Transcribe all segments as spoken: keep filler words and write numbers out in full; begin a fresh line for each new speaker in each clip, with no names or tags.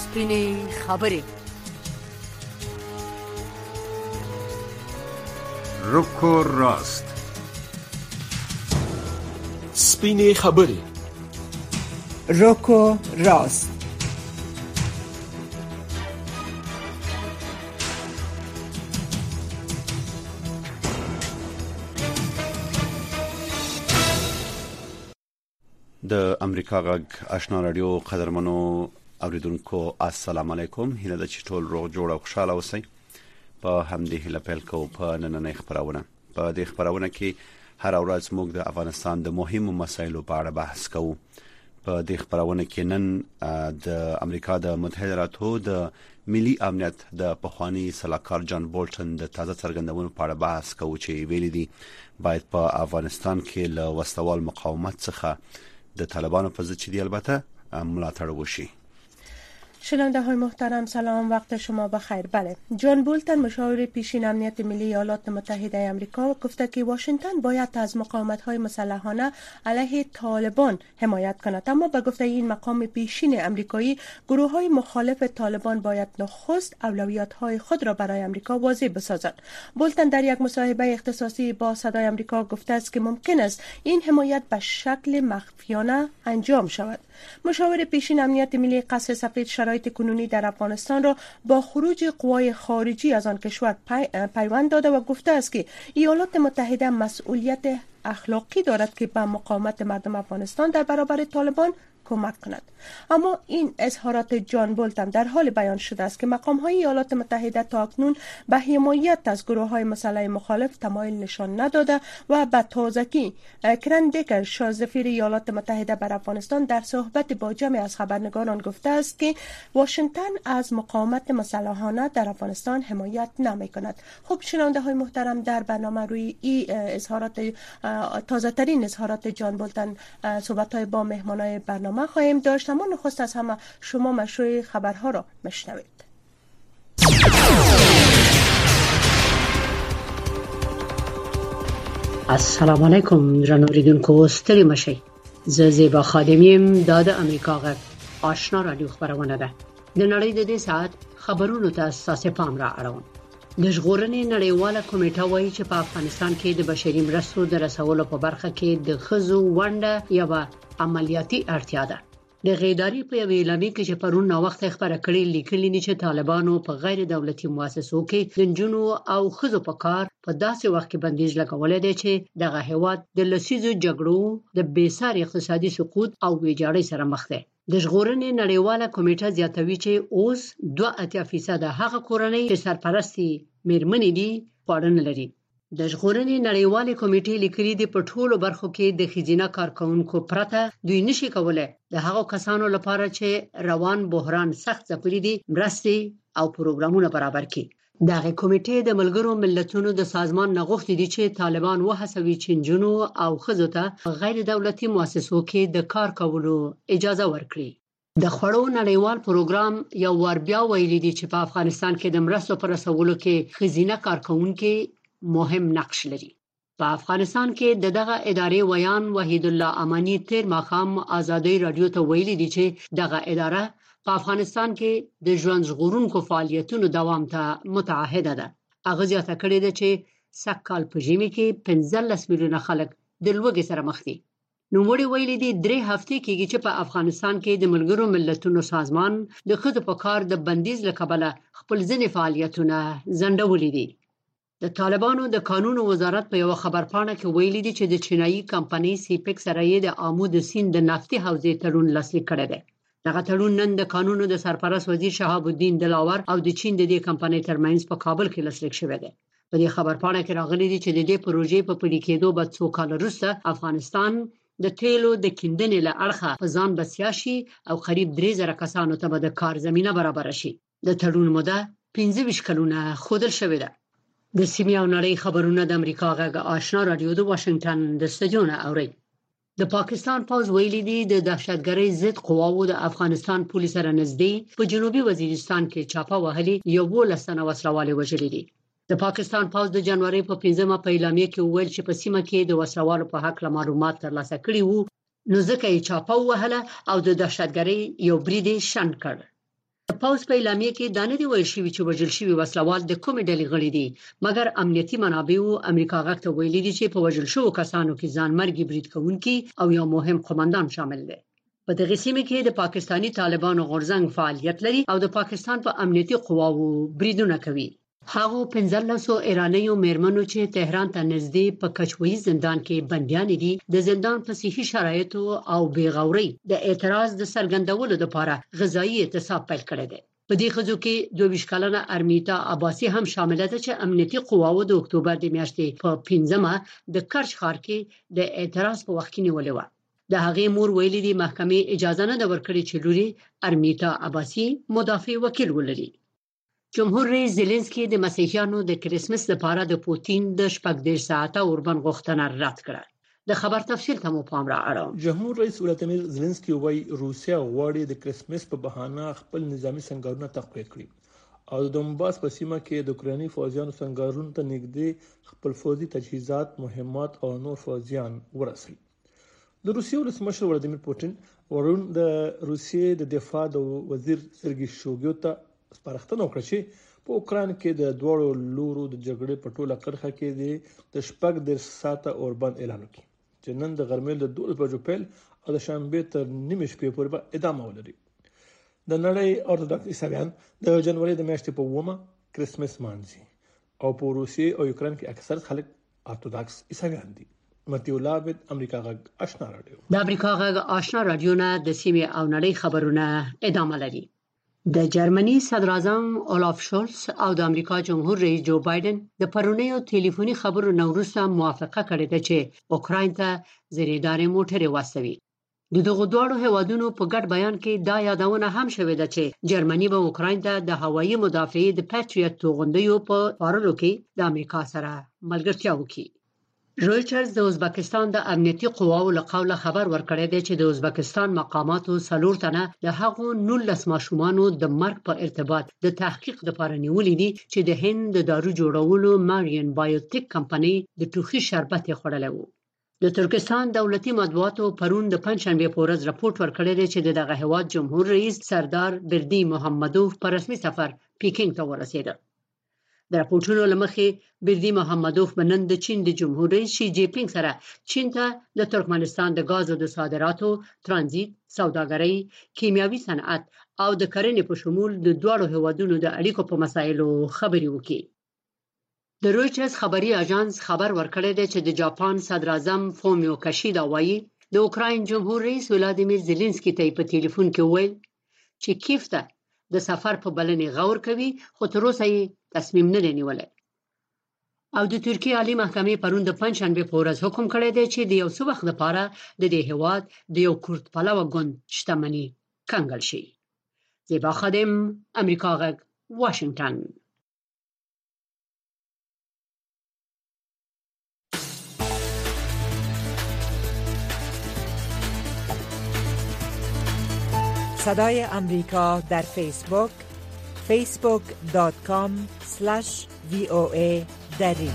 سپینې خبرې.
رکو راست.
سپینې خبرې.
رکو راست.
د امریکا غږ آشنا رادیو قدرمنو اوریدونکو السلام علیکم. هیله ده چې ټول روغ جوړ او خوشاله اوسئ. په همدې هیله پیل کوو په نننۍ خبرونه. په دې خبرونه کې هر ورځ موږ د افغانستان د مهمو مسایلو په اړه بحث کوو. په دې خبرونه کې نن د امریکا د متحده ایالاتو د ملي امنیت د پخوانی سلاکار جان بولټن د تازه څرګندونو په اړه بحث کوو چې ویلي دي باید په افغانستان کې له وسوال مقاومت څخه د طالبانو په ضد چې دی البته ملاتړ وشي.
شنونده های محترم سلام، وقت شما بخیر. بله، جان بولتن مشاور پیشین امنیت ملی ایالات متحده آمریکا گفته که واشنگتن باید از مقاومت های مسلحانه علیه طالبان حمایت کند، اما به گفته این مقام پیشین آمریکایی گروه های مخالف طالبان باید نخست اولویت های خود را برای آمریکا واضح بسازند. بولتن در یک مصاحبه اختصاصی با صدای آمریکا گفته است که ممکن است این حمایت به شکل مخفیانه انجام شود. مشاور پیشین امنیت ملی قصر سفید شرایط کنونی در افغانستان را با خروج قوای خارجی از آن کشور پی... پیوند داده و گفته است که ایالات متحده مسئولیت اخلاقی دارد که به مقاومت مردم افغانستان در برابر طالبان کمک کند. اما این اظهارات جان بولتن در حال بیان شده است که مقام‌های ایالات متحده تاکنون به حمایت از گروه‌های مسلح مخالف تمایل نشان نداده و به تازگی کرن دکر سفیر ایالات متحده بر افغانستان در صحبت با جمع از خبرنگاران گفته است که واشنگتن از مقاومت مسلحانه در افغانستان حمایت نمی‌کند. خب شنونده های محترم، در برنامه روی این اظهارات تازه ترین اظهارات جان بولتن صحبت‌های با مهمانای برنامه خواهیم داشت، اما نخست از همه شما مشروع خبرها را مشنوید.
السلام علیکم درنو اوریدونکو، ستړي مشئ. زه زیبا خادمیم، دا د امریکا غږ آشنا رادیو خبرونه ده. د نړۍ د دې ساعت خبرونو ته ستاسو پام را اړوم. د ژغورنې نړیواله کمیټه وایي چې په افغانستان کې د بشري مرستو د رسولو په برخه کې د ښځو ونډه یوه عملیاتي اړتیا ده. د غیداری په یوه اعلامیه کې چې پرون نو وخت خبره کړې لیکلي دي چې طالبانو په غیر دولتي مؤسسو کې د جنونو او ښځو په کار په داسې وخت کې بندیز لګولې دی چې دغه هیواد د لسیزو جګړو د بېساري اقتصادي سقوط او ویجاړۍ سره مخ دی. د ژغورنې نړیواله کمیټه زیاتوي چې اوس دوه اتیا فیصد هغه کورنۍ چې سرپرستي میرمنې دي خواړه نه لري. د ژغورنې نړیوالې کمیټې لیکلي دي په ټولو برخو کې د ښځینه کارکونکو پرته دوی نشي کولای د هغو کسانو لپاره چې روان بحران سخت ځپلي دي مرستې او پروګرامونه برابر کړي. دغه کمیټې د ملګرو ملتونو د سازمان نه غوښتي دي چې طالبان وهڅوي چې نجونو او ښځو ته غیر دولتي مؤسسو کې د کار کولو اجازه ورکړي. د خوړو نړیوال پروګرام یو ور بیا ویلي دي چې په افغانستان کې د مرستو پر رسولو کې ښځینه کارکونکو مهم نقش لري. په افغانستان کې د دغه ادارې ویان وحید الله امانی تیر ماښام آزادۍ رادیو ته ویلي دي چې دغه اداره په افغانستان کې د ژوند ژغورونکو فعالیتونو دوام ته متعهده ده. هغه زیاته کړې ده چې سږکال په ژمي کې پنځلس میلیونه خلک د لوږې سره مخ دي. نوموړي ویلي دي درې هفتې کېږي چې په افغانستان کې د ملګرو ملتونو سازمان د ښځو په کار د بندیز له کبله خپل ځینې فعالیتونه ځنډولي دي. د طالبانو د قانونو وزارت په یو خبرپاڼه کې ویلي دي چې د چینایي کمپنۍ سیپک سره یې د آمو د سیند د نفتي حوزې تړون لاسلیک کړی دی. دغه تړون نن د قانونو د سرپرست وزیر شهاب الدین دلاور او د چین د دې کمپنۍ ترمنځ په کابل کې لاسلیک شوی دی. په دې خبرپاڼه کې راغلي دي چې د دې پروژې په پلي کېدو به څو کال وروسته افغانستان د تیلو د کیندنې له اړخه په ځان بسیا شي او قریب درې زره کسانو ته به د کار زمینه برابر شي. د تړون موده پنځه ویشت کلونه ښودل شوې ده. د سیمې او نړۍ خبرونه د امریکا غږ آشنا رادیو د واشنگټن د سټوډیو نه اوري. د پاکستان پوز ویلي دي د دهشتګرۍ ضد قواوو د افغانستان پولیس سره نږدې په جنوبي وزیرستان کې چاپه وهلي یوولس تنه وسلوال وژلي دي. د پاکستان پوز د جنوري په پنځمه په اعلامیه کې ویل چې په سیمه کې د وسلوالو په حق له معلومات ترلاسه کړي وو، نو ځکه یې چاپه وهله او د دهشتګرۍ یو برید شنډ کړ. پاوس په اعلامیه کې دانه دی ویل شوی چې وژل شوی وسلوال د کومې ډلې غړي دي، مګر امنیتي منابعو امریکا غږ ته ویلي دي چې په وژل شوو کسانو کې ځانمرګي برید کوونکي او یو مهم قومندان شامل دي. په دغه سیمه کې د پاکستانی طالبانو غورځنګ فعالیت لري او د پاکستان په پا امنیتي قواوو بریدونه کوي. هغه پنځلسو ایرانیو میرمنو چې تهران ته نږدې په کچوي زندان کې بنديان دي د زندان په صحي شرایطو او بیغوري د اعتراض د سرګندولو لپاره غذایی اعتصاب پیل کړی دی. په دې خزو کې دوه ویشت کلنه ارمیتا عباسی هم شامل ده چې امنیتي قواوو د اکتوبر د میاشتې په پنځمه د کرچ ښار کې د اعتراض په وخت کې نیولې و. د هغې مور ویلي دي محکمې اجازه نه ورکړي چې لوري ارمیتا عباسی مدافع وکیل ولري. جمهور رئیس زيلنسکي د مسیحیانو د کریسمس لپاره د پوتین د شپږ دېرش ساعته اوربند غوښتنه رد کړه. د خبر تفصیل ته مو پام را اړوم.
جمهور رئیس ولادیمیر زيلنسکي وايي روسیا غواړي د کریسمس په بهانه خپل نظامی سنگارونه تقویه کړي او د دونباس په سیمه کې د اوکراني فوجیانو سنگارونو ته نږدې خپل فوجي تجهیزات، مهمات او نور فوجیان ورسوي. د روسیې ولسمشر ولادیمیر پوتین ورون د روسیې د دفاع د وزیر سرګي شوګو ته سپارښتنه وکړه چې په اوکران کې د دوړو لورو د جګړې په ټوله کرخه کې د شپږ دېرش ساعته اوربند اعلان وکړي چې نن د غرمې له دولس بجو پیل او د شنبه تر نیمه شپې پورې به ادامه ولري. د نړۍ اورتودوکس عیسویان د جنوري د میاشتې په اومه کریسمس مانځي او په روسیې او یوکران کې اکثر خلک اورتودوکس عیسویان دي. متیو لابد امریکا غږ آشنا رادیو.
د امریکا غږ آشنا رادیو نه د سیمې او نړۍ خبرونه ادامه لري. د جرمني صدر اعظم اولاف شولز او د امریکا جمهور رئیس جو بایدن د پرونیو ټلیفوني خبرو نو وروسته موافقه کړې ده چې اوکراین ته زریدارې موټرې واستوي. د دغه دوه هیوادونو په ګډ بیان کې دا یادونه هم شوې ده چې جرمني به اوکراین ته د هوایي مدافعې د پټریټ توغندیو په پارلو کې د امریکا سره ملګرتیا وکړي. رویټرز د ازبکستان د امنیتي قواو له قوله خبر ورکړی دی چې د ازبکستان مقاماتو څلور تنه د هغو نولس ماشومانو د مرګ په ارتباط د تحقیق لپاره نیولې دي چې د هند د دارو جوړولو مارین بایوټیک کمپنۍ د ټوخي شربت یې خوړلی و. د ترکستان دولتي مطبوعاتو پرون د پنځشنبه په ورځ راپورټ ورکړی دی چې دغه هیواد جمهور رئیس سردار بردی محمدوف په رسمي سفر پیکینګ ته ورسېد. د راپورټونو لمخې بردی محمدوف بنن د چین د جمهور رئیس شي جی پینګ سره چین ته د ترکمنستان د غازو د صادراتو، ترانزیت، سوداګرۍ، کیمیاوي صنعت او د کرنې په شمول د دوه هیوادونو د اړیکو په مسایلو خبرې وکړي. د رویټرز خبري اژانس خبر ورکړی دی چې د جاپان صدر اعظم فومیو کشیدا وایي د اوکراین جمهور رئیس ولادیمیر زيلنسکي ته په ټلیفون کې وویل چې کیف ته د سفر په بلنې غور کوي، خو تر اوسه یې تصمیم نه دی نیولی. او د ترکیه عالی محکمې پرون د پنځشنبه په ورځ حکم کړی دی چې د یو څه وخت لپاره د دې هیواد د یو کورد پلوه ګوند شتمني کنګل شي. زیبا خادم، امریکا غږ، واشنگټن.
صدای امریکا در فیسبوک فیسبوک دات کام اسلش وی او ای دری.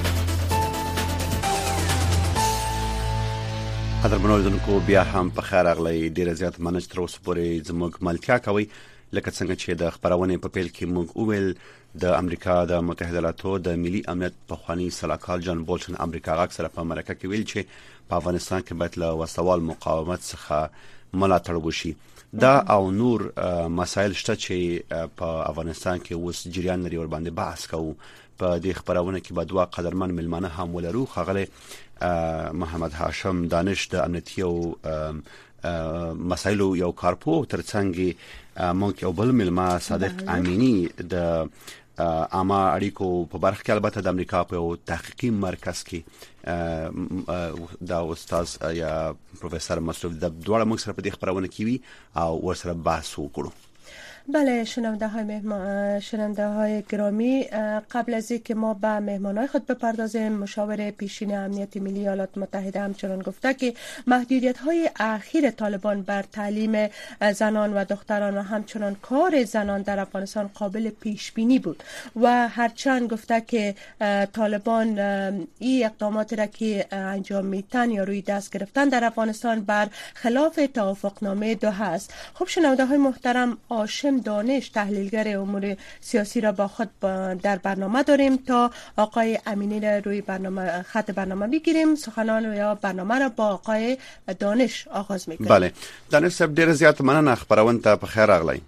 قدرمنو لیدونکو بیا هم په خیر اغلی ډیر زیات مننه تر اوسه پورې زموږ ملتیا کوي. لکه څنګه چې د خبرونه په پیل کې موږ وویل د امریکا د متحده ایالاتو د ملي امنیت په خواني سلاکار جان بولټن امریکا غاک سره په مرکه کې ویل چې په افغانستان کې باید له وسوال مقاومت څخه ملاتړ وشي. دا او نور مسایل شته چې په افغانستان کې اوس جریان لري ور باندې بحث کوو. په دې خبرونه کې به دوه قدرمن ملمانه هم ولرو. خغله محمد هاشم دانش د امنیتي او مسایلو یو کارپو ترڅنګ مونږ یو بل ملما صادق امینی د اما اړیکو په برخه کې البته د امریکا په تحقیقي مرکز کې دا استاد یا پروفیسور مصطفی د دوړه موږ سره په دې خبرونه کې وی او ورسره بحث وکړو.
بله شنونده های مهمان شنونده های گرامی، قبل از اینکه ما به مهمانای خود بپردازیم، مشاور پیشین امنیت ملی ایالات متحده همچنان گفته که محدودیت های اخیر طالبان بر تعلیم زنان و دختران و همچنان کار زنان در افغانستان قابل پیش بینی بود و هرچند گفته که طالبان این اقدامات را که انجام میتن یا روی دست گرفتن در افغانستان بر خلاف توافقنامه دوحه است. خب شنونده های محترم، هاشم دانش تحلیلگر امور سیاسی را با خود در برنامه داریم تا آقای امینی را روی برنامه خط برنامه بگیریم. سخنان یا برنامه را با آقای دانش آغاز میکنیم.
بله دانش صاحب ډیر زیات مننه خبرونه ته په خیر راغلی.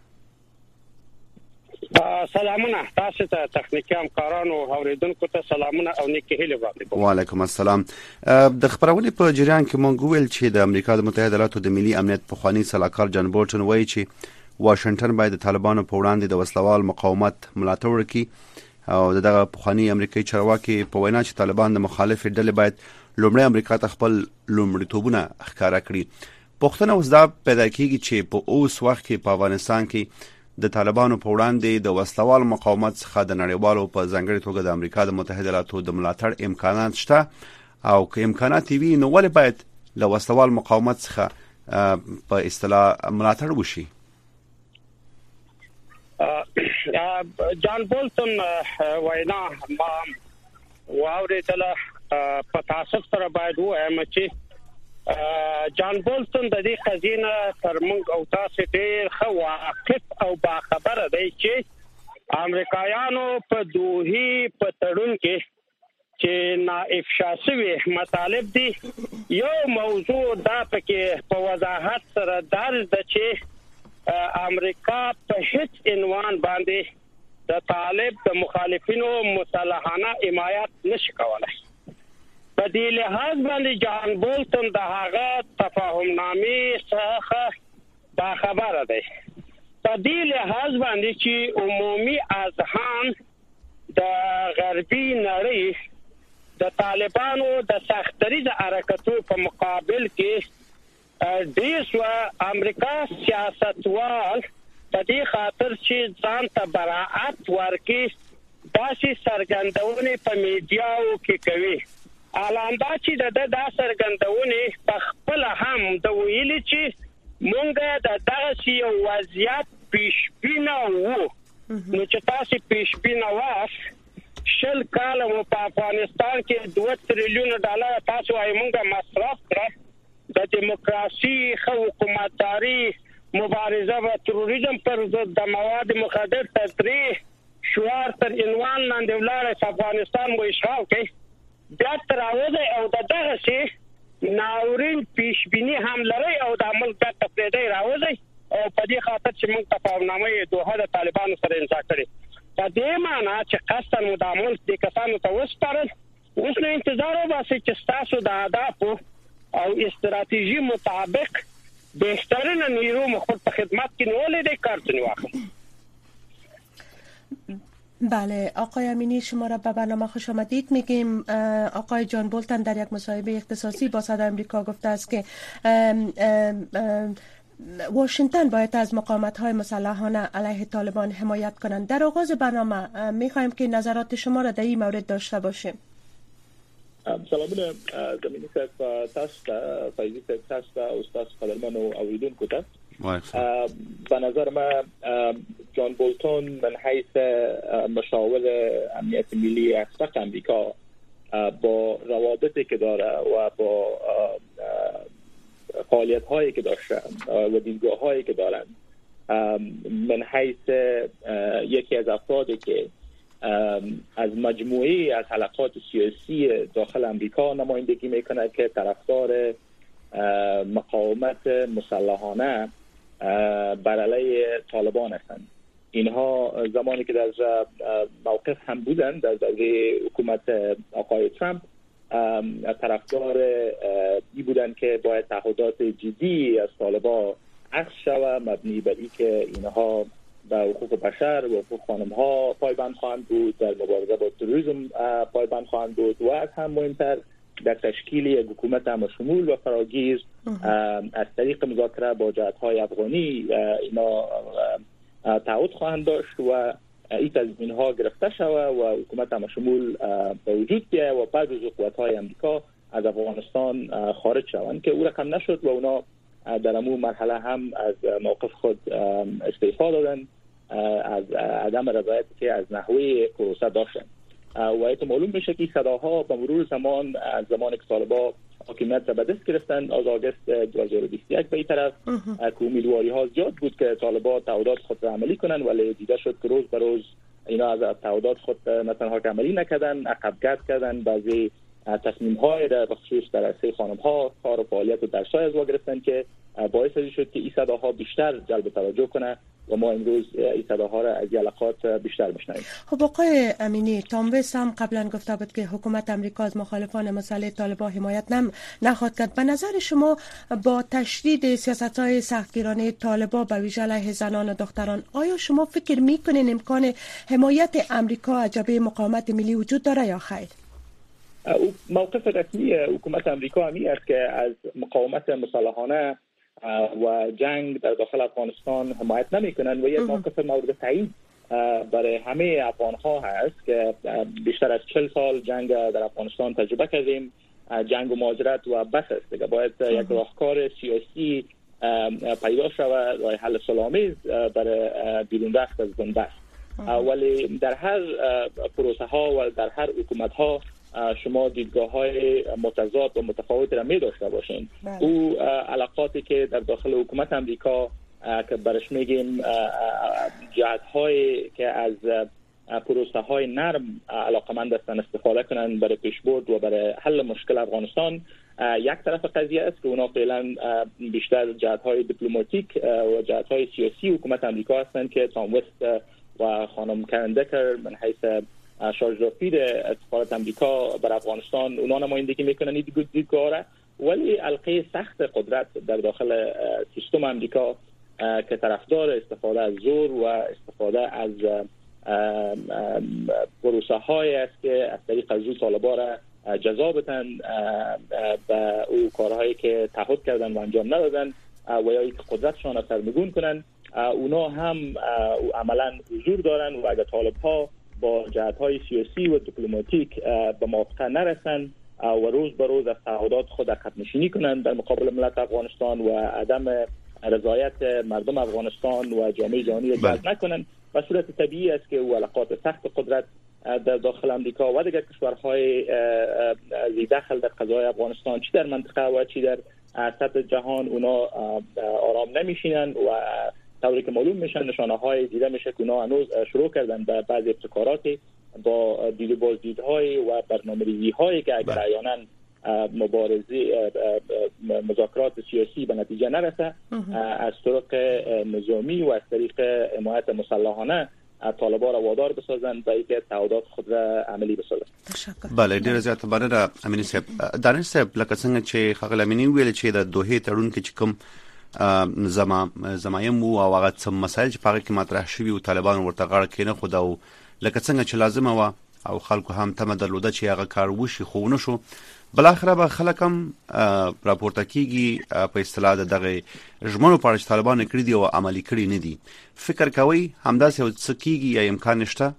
سلامونه تاسو ته تخنیکی همکارانو او اوریدونکو ته سلامونه او نیکی هیله وړاندې کوم.
وعلیکم السلام. د خبرونې په جریان کې مونږ ویل چې د امریکا د متحده ایالاتو د ملي امنیت پخوانی سلاکار جان بولټن وایي چې واشنگټن باید د طالبانو په وړاندې د وسلوال مقاومت ملاتړ وکړي او دغه پخوانی امریکایي چارواکي په وینا چې طالبان د مخالف ډلې باید لومړی امریکا ته خپل لومړیتوبونه ښکارا کړي. پښتنه اوس دا پیدا کیږي چې په اوس وخت کې په افغانستان کې د طالبانو په وړاندې د وسلوال مقاومت څخه د نړیوالو په ځانګړي توګه د امریکا د متحده ایالاتو د ملاتړ امکانات شته او که امکانات وي نو ولې باید له وسلوال مقاومت څخه په اصطلاح ملاتړ وشي؟
جان بولټن وینا ما واورېدله په تاسف سره باید وایم چې جان بولټن د دې خزینه تر موږ او تاسو ډېر ښه واقف او باخبره دی چې امریکایانو په دوحې په تړون کې چې ناافشا شوي مطالب دي یو موضوع دا پکې په وضاحت سره درج ده چې امریکا په هیڅ عنوان باندې د طالب د مخالفینو مسلحانه حمایت نشي کولای. په دې لحاظ باندې جان بولټن د هغه تفاهم نامې څخه دا خبره ده. په دې لحاظ باندې چې عمومي اذهان د غربي نړۍ د طالبانو د سختري د حرکتو په مقابل کې دیس و امریکا سیاستوال په دې خاطر چې ځان ته براءت ورکړي داسې سرګندونې په میډیاو کې کوي. الان دا چې د دا سرګندونې په خپل هم د ویلي چې مونږ د دغه یو وضعیت پیشبینه وو نو چې تاسو پیشبینه واس شل کاله په افغانستان کې دوه تریلیون ډالر تاسو یې مونږه مصرف کړ د دیموکراسي خو حکومتداري مبارزه و تروریزم پر ضد د مواد مخدر تفریح شعار تر عنوان لاندې ولاړ افغانستان مو اشغال کوي بیا تر اوسه او دغه شی ناورین پیشبینی هم لري او د عمل د تفریدي راوځي او په دې خاطر چې موږ تفاهمنامه دوه د طالبانو سره امضا کړې. په دې معنی چې قصداً مدامل د کسانو ته وسپارل اوس نو انتظار وباسي چې تاسو د اهداف او استراتیژي مطابق بهترین نیرو مخور په خدمت کې نیولې دي کارتونی واخلي.
بله آقای امینی شما را به برنامه خوش آمدید میگیم. آقای جان بولتن در یک مصاحبه اختصاصی با صدای آمریکا گفته است که ام ام ام واشنگتن باید از مقاومت‌های مسلحانه علیه طالبان حمایت کنند. در آغاز برنامه می‌خوایم که نظرات شما را در این مورد داشته باشیم.
سلامونه زمینی صاحب تاسو ته فایزی صاحب تاسو ته استاد قدرمن او اوریدونکو ته به نظر من جان بولتون من حیث مشاور امنیت ملی اسبق امریکا با روابطی که داره و با فعالیت هایی که داشته و دیدگاه هایی که دارن من حیث یکی از افرادی که از مجموعی از حلقات سیاسی داخل امریکا نمایندگی میکنه که طرفدار مقاومت مسلحانه بر علیه طالبان هستند. اینها زمانی که در موقف هم بودند در دوره حکومت آقای ترامپ طرفدار ای بودند که باید تعهدات جدی از طالبان اخذ شود مبنی بر اینکه اینها به حقوق بشر و حقوق خانم‌ها پایبند خواهند بود، در مبارزه با تروریسم پایبند خواهند بود و از هم مهمتر در تشکیل یک حکومت همشمول و فراگیر از طریق مذاکره با جهت‌های افغانی اینا تعهد خواهند داشت و این تضمین‌ها گرفته شود و حکومت همشمول به وجود بیاید و بعد از قوت‌های امریکا از افغانستان خارج شوند که او رقم نشد و اونا در امور مرحله هم از موقف خود استعفا دادن از عدم رضایتی که از نحوه پروسه داشتن و ایت معلوم میشه که صداها به مرور زمان از زمان که طالبان حاکمیت را به دست گرفتند از آگوست دو هزار و بیست و یک. به این طرف که امیدواری ها زیاد بود که طالبان تعهدات خود را عملی کنند، ولی دیده شد که روز به روز اینا از تعهدات خود نه تنها عملی نکردن، عقب گرد کردن، بعضی تصمیم های را به خصوص در عرصه خانم ها کار و فعالیت و درس‌های از وا گرفتن که باعث شد که این صداها بیشتر جلب توجه کنه و ما امروز این صداها را از یلقات بیشتر بشنویم.
خب آقای امینی، تامویس هم قبلا گفته بود که حکومت امریکا از مخالفان مسئله طالبان حمایت نم نخواهد کرد. به نظر شما با تشدید سیاست‌های سختگیرانه طالبان به ویژه علیه زنان و دختران، آیا شما فکر می‌کنین امکان حمایت امریکا از جبهه مقاومت ملی وجود داره یا خیر؟
موقف رسمی حکومت امریکا همی است که از مقاومت مسلحانه و جنگ در داخل افغانستان حمایت نمی کنند و یک موقف مورد تعیین برای همه افغان ها هست که بیشتر از چهل سال جنگ در افغانستان تجربه کردیم. جنگ و مهاجرت و بس است دیگه، باید یک راهکار سیاسی پیدا شود و حل صلح‌آمیز برای بیرون رفت از بنبست. ولی در هر پروسه ها و در هر حکومت ها شما دیدگاه های متضاد و متفاوت را می داشته باشین. او علاقاتی که در داخل حکومت امریکا که برش میگیم جهت هایی که از پروسه های نرم علاقمند هستند استفاده کنند برای پیشبرد و برای حل مشکل افغانستان، یک طرف قضیه است که اونا فعلا بیشتر جهت های دیپلماتیک و جهت های سیاسی حکومت امریکا هستند که تام وست و خانم کارن دکر من حیث شارژ سفارت امریکا بر افغانستان اونا نمایندگی میکنن این دیدگاه را، ولی حلقه سخت قدرت در داخل سیستم امریکا که طرفدار استفاده از زور و استفاده از پروسه های است که از طریق زور طالبان را جزا بدن و او کارهایی که تعهد کردن و انجام ندادن و یا که قدرتشان را سرنگون کنن، اونا هم عملا حضور دارن و اگر طالب ها با جهت‌های سیاسی و دیپلماتیک به موافقه نرسند و روز به روز از تعهدات خود عقب نشینی کنند در مقابل ملت افغانستان و عدم رضایت مردم افغانستان و جامعه جهانی را جلب نکنند، و صورت طبیعی است که او علاقات سخت قدرت در داخل امریکا و دیگر کشورهای ذی دخل در قضای افغانستان چی در منطقه و چی در سطح جهان اونا آرام نمیشینند و طوری که معلوم میشن نشانه های دیده میشه که اونا هنوز شروع کردن به بعضی ابتکاراتی با دید و بازدیدهای و برنامه‌ریزی هایی که اگر احیانا مبارزه مذاکرات سیاسی به نتیجه نرسه از طرق نظامی و از طریق حمایت مسلحانه طالبان را وادار بسازند به اینکه تعهدات خود را عملی بسازند.
بله، ډیر زیات مننه امینی صاحب. دانش صاحب لکه څنګه چې خغل امینی ویل چې د دوه تړون کې کوم زما زمایم او هغه څه مسایل چې په کې مطرح شوي او طالبان ورته غاړه کینې خو دا لکه څنګه چې لازمه و او خلکو هم تمه درلوده چې هغه کار وشي خو نه شو. بل اخره به خلک هم راپورته کیږي په اصطلاح دغه ژمنو په اړه چې طالبان کړی دی او عملي کړی نه دي. فکر کوي همداسې څه کیږي یا امکان نشته؟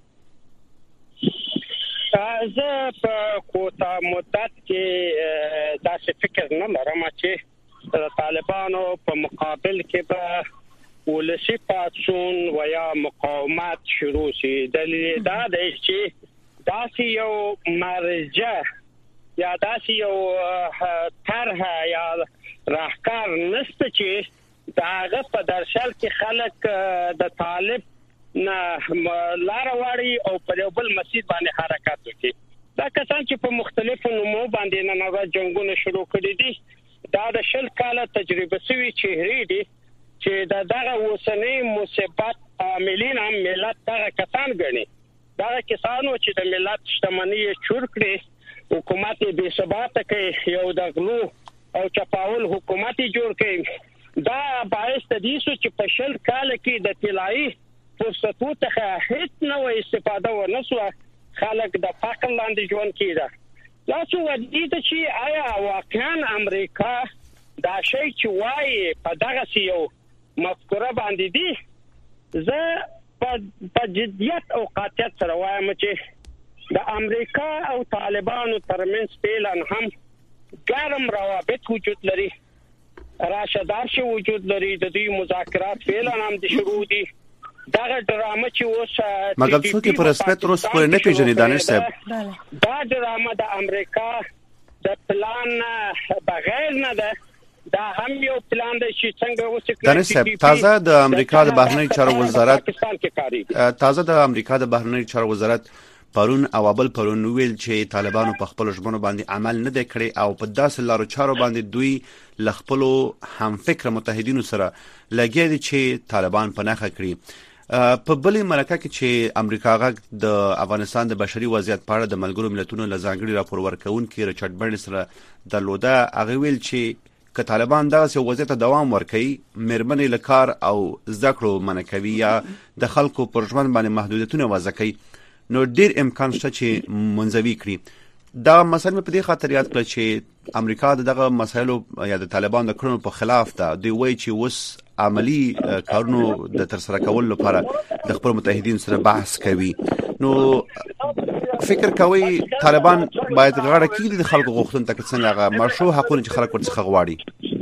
زه په کوټه مدت کې داسې فکر نه لرم چې د طالبانو په مقابل کې به ولسی پاتسون و یا مقاومت شروع شي. دلیل دا دی چې داسې یو مرجع یا داسې یو طرح یا راهکار نشته چې داغه په درشل کې خلک د طالب نه لار واړي او په یو بل مسجد باندې حرکت وکړي. دا کسان چې په مختلفو نومو باندې نن ورځ جنگونه شروع کړي دي دا د شل کاله تجربه سوي چهرې دي چې دا دغه وسنۍ مثبت عاملین هم ملت دغه کسان ګڼي. دغه کسانو چې د ملت شتمنۍ چور کړي، حکومت بې ثباته کوي، یو د غلو او چپاول حکومت جوړ کړي. دا باعث دي چې په شل کاله کې د طلایي فرصتونو څخه هیڅ نوې استفاده ونشوه. خلک د فقر لاندې ژوند کیده. دا څه ودی چې آیا واقعا امریکا دا شی چې وایي په دغه یو مفکوره باندې دي؟ زه په جدیت او قاطعیت سره وایم چې د امریکا او طالبانو ترمنځ فعلا هم ګرم روابط وجود لري، راشدارشي وجود لري. د دوی مذاکرات فعلا هم د شروع دي. دغه ډرامه چې اوس
مګر څوک په رسمیت روس پورې نه پیژني دانش صاحب.
دا ډرامه د امریکا د پلان بغیر نه ده. دا هم یو پلان دی چې څنګه اوس
دانش صاحب تازه د امریکا د بهرنی چارو وزارت
پاکستان کې کاری
تازه د امریکا د بهرنی چارو وزارت پرون او بل پرون ویل چې طالبانو په خپل ژمنو باندې عمل نه دی کړی او په داسې لارو چارو باندې دوی لخپلو هم فکر متحدینو سره لګیا دي چې طالبان پناخه کړي. په بلې مرکه کې چې امریکا غږ د افغانستان د بشري وضعیت په اړه د ملګرو ملتونو له ځانګړي راپور ورکونکي ریچارډ برنز سره درلوده، هغه ویل چې که طالبان دغه وضعیت ته دوام ورکوي، مېرمنې له کار او زده کړو منع کوي یا د خلکو پر ژوند باندې محدودیتونه وضع کوي، نو ډیر امکان شته چې منځوي کړي. دا مسله په دې خاطر یاد کړل چې امریکا دغه مسایلو یا د طالبان د کړنو په خلاف ده. دوی وایي چې اوس عملی کارونو د ترسره کولو لپاره د خپل متحدین سره بحث کوي. نو فکر کوي طالبان باید غاړه کېږدي د خلکو غوښتنو ته، څنګه هغه مشروع حقونه چې خلک ورڅخه غواړي.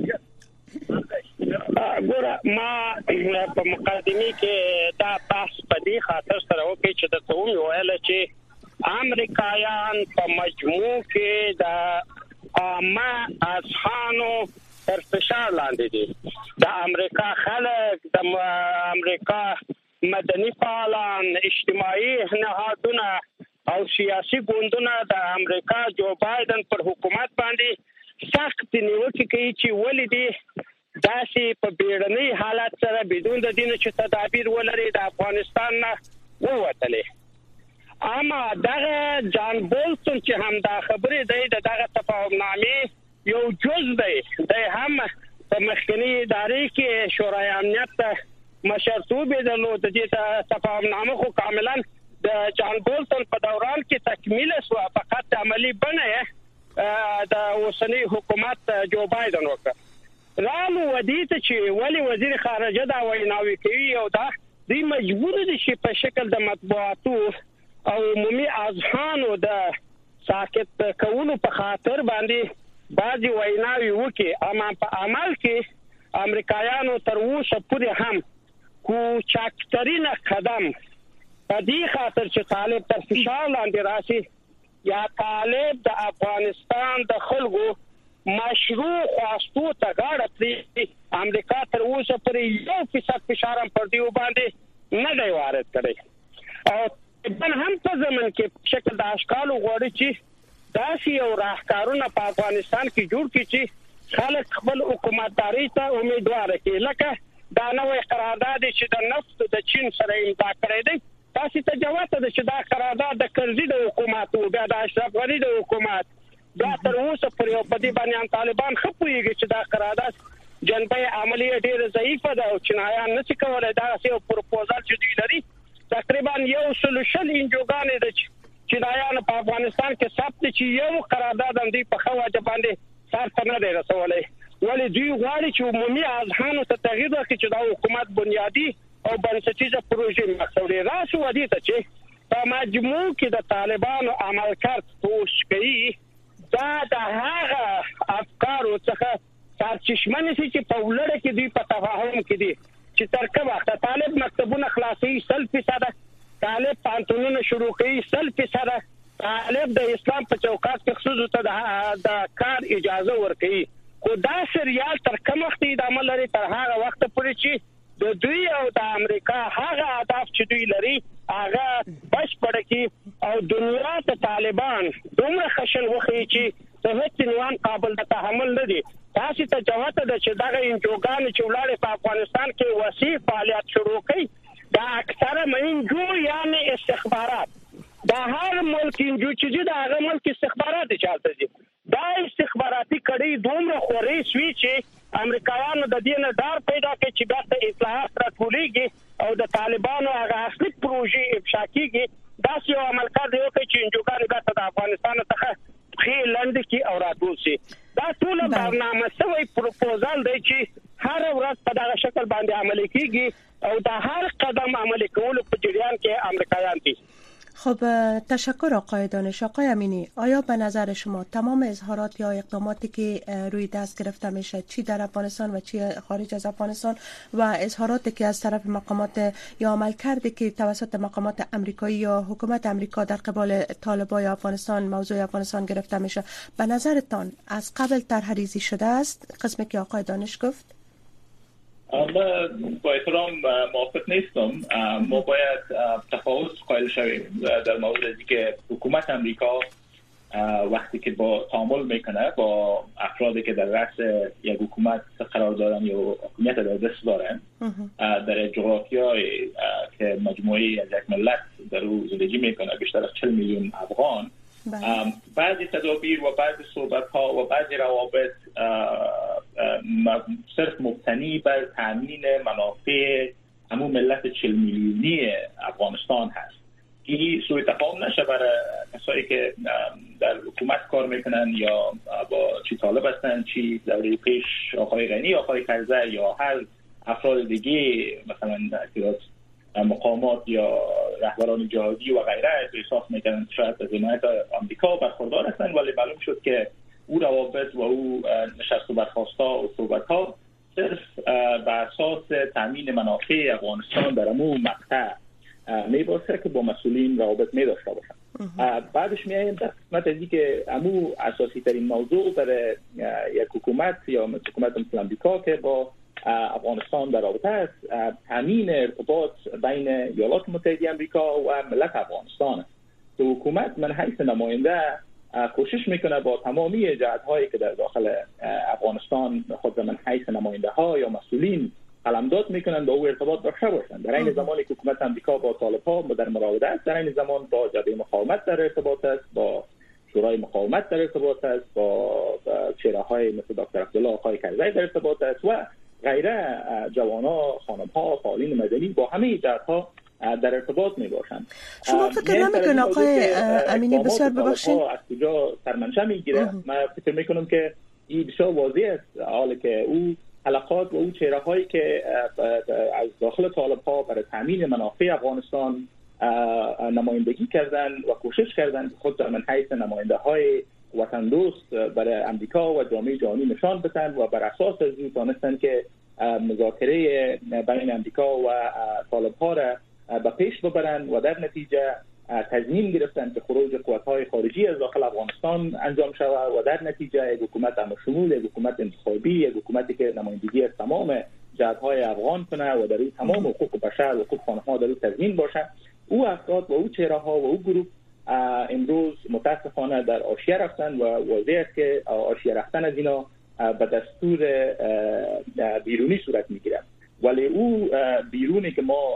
ګوره ما په مقدمه کې دا بحث په دې خاطر سره وکړي چې د څوم ویل چې امریکایان په مجموع کې د عامه اذهانو تر فشار لاندې دي. د امریکا خلک، د امریکا مدني فعالان، اجتماعي نهادونه او سیاسي ګوندونه د امریکا جو بایدن پر حکومت باندې سخت نیوکې کوي چې ولې دي داسې په بیړني حالت سره بدون د دین چې تدابیر ولري د افغانستان نه ووتلې. اما دغه جان بولتون چې هم دا خبرې دی د دغه تفاهمنامې یو جز دی، د هم په مخکنی ادارې کې شورای امنیت مشرتوب درلود. د دې تفاهمنامه خو کاملا د جان بولتون په دوران کې تکمیل شو، فقط عملی بنه د اوسنی حکومت جو بایدن وکړ. رالو ودیته چې ولی وزیر خارجه دا ویناوي کوي او دا دوی مجبور دي چې په شکل د مطبوعاتو او عمومي اذهانو د ساکت کولو په خاطر باندې بعضي ویناوي وکي، اما په عمل کې امریکایانو تر اوسه پورې هم کوچکترین قدم په دې خاطر چې طالب تر فشار لاندې راشي یا طالب د افغانستان د خلکو مشروع خواستو ته غاړه پرې امریکا تر اوسه پورې یو فیصد فشار هم پر دیو باندې نه دی وارد کړی. او بل هم په زمن کې شکل د اشکالو غوړي چې داسې یو راهکارونه په افغانستان کې جوړ کړي چې خلک خپل حکومتداري ته امیدوار کړي. لکه دا نوې قرارداد چې د نفت د چین سره امضا کړی دی، تاسو ته جواب ده چې دا قرارداد د کرزي د حکومت او د اشرف غني د حکومت دا تر اوسه پورې په دې باندې طالبان خپويږي چې دا قرارداد جنبه عملی ډیره ضعیفه ده او چینایان نشي کولای دا یو پروپوزال چې دوی لري تقریبا یو سولوشن انجوګان دي چې چینایان په افغانستان کې ثبت چې یو قرارداد هم دی په خواجه باندې سر ته نه دی رسولای. ولی دوی غواړي چې عمومي اذهانو ته تغییر ورکړي چې دا حکومت بنیادی او بنسټیزه پروژې مخاوري راسو ودی ته چې په مجموع کې د طالبانو عملکرد توش کوي. دا د هغه افکارو څخه سرچشمه نشي چې په ولړ کې دوی په تفاهم کې دي چې تر کومه وخت طالب مکتبونه خلاصي سل فیصد، طالب پانتونونه شروع کوي سل فیصد، طالب د اسلام په چوکاټ کې خصوص ته د کار اجازه ورکړي. خو دا سریال تر کوم وخت ادامه لري؟ تر هغه وخت پورې چې د دوی او د امریکا هغه اهداف چې دوی لري هغه بشپړ کی او دنیا ته طالبان دومره خشن وخی چې د هیڅ عنوان قابل د تحمل نه دي. تاسو ته جواب ده چې دغه انجوګان چې ولاړ په افغانستان کې وسیع فعالیت شروع کړي دا اکثره منجو یعنی استخبارات دا هر ملک انجو چې دا هغه ملک استخبارات چالتي دي. دا استخباراتي کړي دومره خوري سوي چې امریکایانو د دې نه ډار پیدا کړي چې دا ته اصلاحات راټولېږي او د طالبانو هغه اصلي پروژې افشا کیږي. دا یو عمل کار دی چې انجوګان د افغانستان څخه خې لاندې کی او راټول شي. دا ټول برنامه سوی پروپوزال دی چې هر ورځ په دغه شکل باندې عملي کیږي او دا هر قدم عملي کول په جریان کې امریکایان دي.
خب تشکر آقای دانش. آقای امینی، آیا به نظر شما تمام اظهارات یا اقداماتی که روی دست گرفته میشه، چی در افغانستان و چی خارج از افغانستان، و اظهاراتی که از طرف مقامات یا عملکردی که توسط مقامات امریکایی یا حکومت امریکا در قبال طالبای افغانستان موضوع افغانستان گرفته میشه، به نظرتان از قبل طرح‌ریزی شده است؟ قسمی که آقای دانش گفت.
اما با احترام موافق نیستم. ما باید تفاوت قائل شویم در مورد از اینکه حکومت امریکا وقتی که با تعامل میکنه با افرادی که در رأس یک حکومت قرار دارن یا حکومت در دست دارن در جغرافیای که مجموعی از یک ملت در او زندگی میکنه، بیشتر از چهل میلیون افغان، بعضی تدابیر و بعضی صحبت ها و بعضی روابط صرف مبتنی بر تامین منافع همون ملت چهل میلیونی افغانستان هست. این سوء تفاهم نشه برای کسایی که در حکومت کار میکنن یا با چی طالب هستن، چی دوره پیش آقای غنی، آقای کرزی یا هر افراد دیگه مثلا مقامات یا رهبران جهادی و غیره احساس میکنن شاید از حمایت آمریکا برخوردار هستن، ولی معلوم شد که او روابط و او نشست و برخواستا و صحبت ها صرف بر اساس تامین منافع افغانستان در امون مقطع میباشه که با مسئولین روابط میداشته باشن. بعدش میایم در قسمت ازی که امو اساسی ترین موضوع برای یک حکومت یا حکومت مثل امریکا که با افغانستان در رابطه است، تامین ارتباط بین ایالات متحده امریکا و ملت افغانستان. تو حکومت من حیث نماینده کوشش میکنه با تمامی جهت‌هایی که در داخل افغانستان خود من حیث نماینده ها یا مسئولین قلمداد میکنن با او ارتباط داشته باشند. در این زمانی که حکومت امریکا با طالب‌ها در مراوده است، در این زمان با جبهه مقاومت در ارتباط است، با شورای مقاومت در ارتباط است، با چهره‌های مثل دکتر عبدالله آقای کرزی در ارتباط است و غیره جوانا، خانم‌ها، فعالین مدنی با همه جهت‌ها در ارتباط می باشند.
شما فکر نمی‌کنید آقای امینی بسیار ببخشید
از کجا سرمنشه میگیره؟ من فکر میکنم که این بسیار واضح است، حالا که او حلقات و او چهره‌هایی که از داخل طالب‌ها برای تامین منافع افغانستان نمایندگی کردن و کوشش کردن خود در من حیث نماینده‌های وطن دوست برای امریکا و جامعه جهانی نشان بدن و بر اساس از این دانستن که مذاکره بین امریکا و طالب‌ها را به پیش ببرن و در نتیجه تضمین گرفتن که خروج قوت‌های خارجی از داخل افغانستان انجام شود و در نتیجه یک حکومت همشمول، یک حکومت انتخابی، یک حکومتی که نمایندگی از تمام جهت‌های افغان کنه و در این تمام حقوق بشر و حقوق خانه‌ها در این تضمین باشه. او افراد و او چهره‌ها و او گروه امروز متاسفانه در آشیه رفتن و واضح است که آشیه رفتن از اینا به دستور بیرونی صورت میگیره، ولی او بیرونی که ما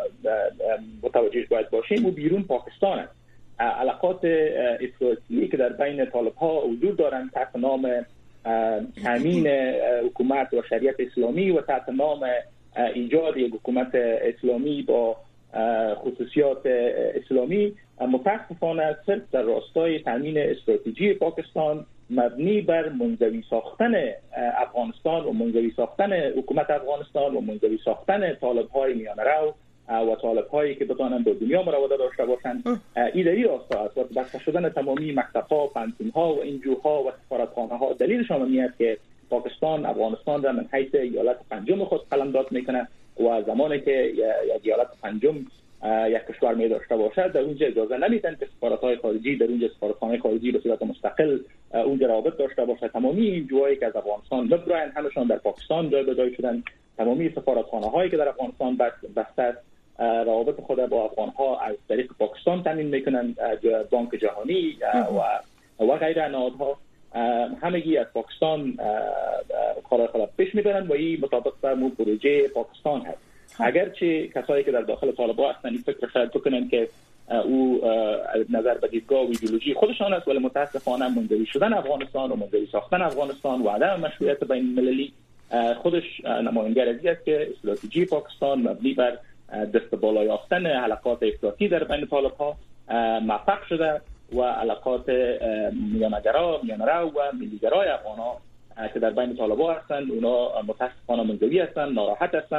متوجه باید باشیم او بیرون پاکستان است. علاقات افراطی که در بین طالب‌ها وجود دارند تحت نام تامین حکومت و شریعت اسلامی و تحت نام ایجاد یک حکومت اسلامی با خصوصیات اسلامی، متاسفانه صرف در راستای تامین استراتژی پاکستان مبنی بر منزوی ساختن افغانستان و منزوی ساختن حکومت افغانستان و منزوی ساختن طالب‌های میانه‌رو و طالب‌هایی که بتوانند با دنیا مراوده داشته باشند ایده‌ای راستا است و بسته شدن تمامی مکتب‌ها، پانتون‌ها و انجوها و سفارتخانه‌ها دلیلشان این است که پاکستان افغانستان را من حیث ایالت پنجم خود قلمداد میکنه و زمانی که یک ایالت پنجم یک کشور می داشته باشد در اونجا اجازه نمیدن که سفارت‌های خارجی در اونجا سفارتخانه خارجی به صورت مستقل اونجا روابط داشته باشد. تمامی این جوهایی که از افغانستان نبراین همشون در پاکستان جای به جای شدن. تمامی سفارتخانه‌هایی که در افغانستان بسته روابط خود با افغان‌ها از طریق پاکستان تامین میکنن، بانک جهانی و و غیره نهادها همگی از پاکستان کار خود پیش میبرن و این مطابق با پروژه پاکستان هست. اگرچه کسایی که در داخل طالبان هستن این فکر شاید بکنن که او نظر به دیدگاه و ایدئولوژی خودشان است، ولی متاسفانه منزوی شدن افغانستان و منزوی ساختن افغانستان و عدم مشروعیت بین المللی خودش نماینگر از است که استراتژی پاکستان مبنی بر دست بالا یافتن حلقات افراطی در بین طالب‌ها موفق شده و علاقات میانگرا، میانرو و ملیگرای افغان‌ها که در بین طالبان هستند اونا متاسفانه منزوی هستند، ناراحت هستند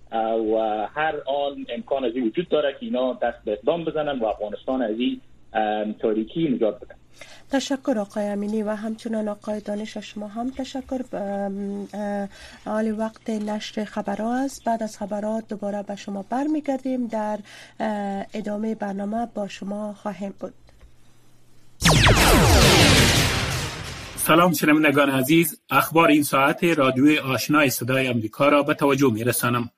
و هر آن امکان از این وجود داره که اینا دست به اقدام بزنن و افغانستان از این تاریکی نجات بدن.
تشکر آقای امینی و همچنان آقای دانش شما هم تشکر. حال وقت نشر خبرها است. بعد از خبرات دوباره به شما برمیگردیم. در ادامه برنامه با شما خواهیم بود.
سلام شنوندگان عزیز، اخبار این ساعت رادیوی آشنای صدای امریکا را به توجه می‌رسانم.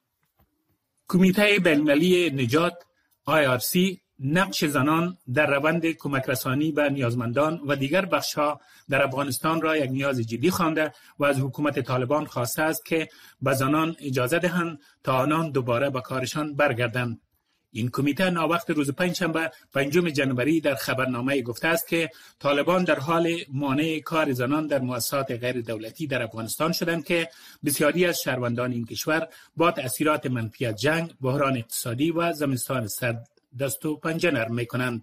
کمیته بین‌المللی نجات آی آر سی نقش زنان در روند کمک رسانی به نیازمندان و دیگر بخش‌ها در افغانستان را یک نیاز جدی خوانده و از حکومت طالبان خواسته است که به زنان اجازه دهند تا آنان دوباره به کارشان برگردند. این کمیته ناوقت روز پنجشنبه پنجم جنوری در خبرنامه گفته است که طالبان در حال مانع کار زنان در مؤسسات غیر دولتی در افغانستان شدند که بسیاری از شهروندان این کشور با تأثیرات منفی از جنگ، بحران اقتصادی و زمستان سرد دست و پنجه نرم می‌کنند.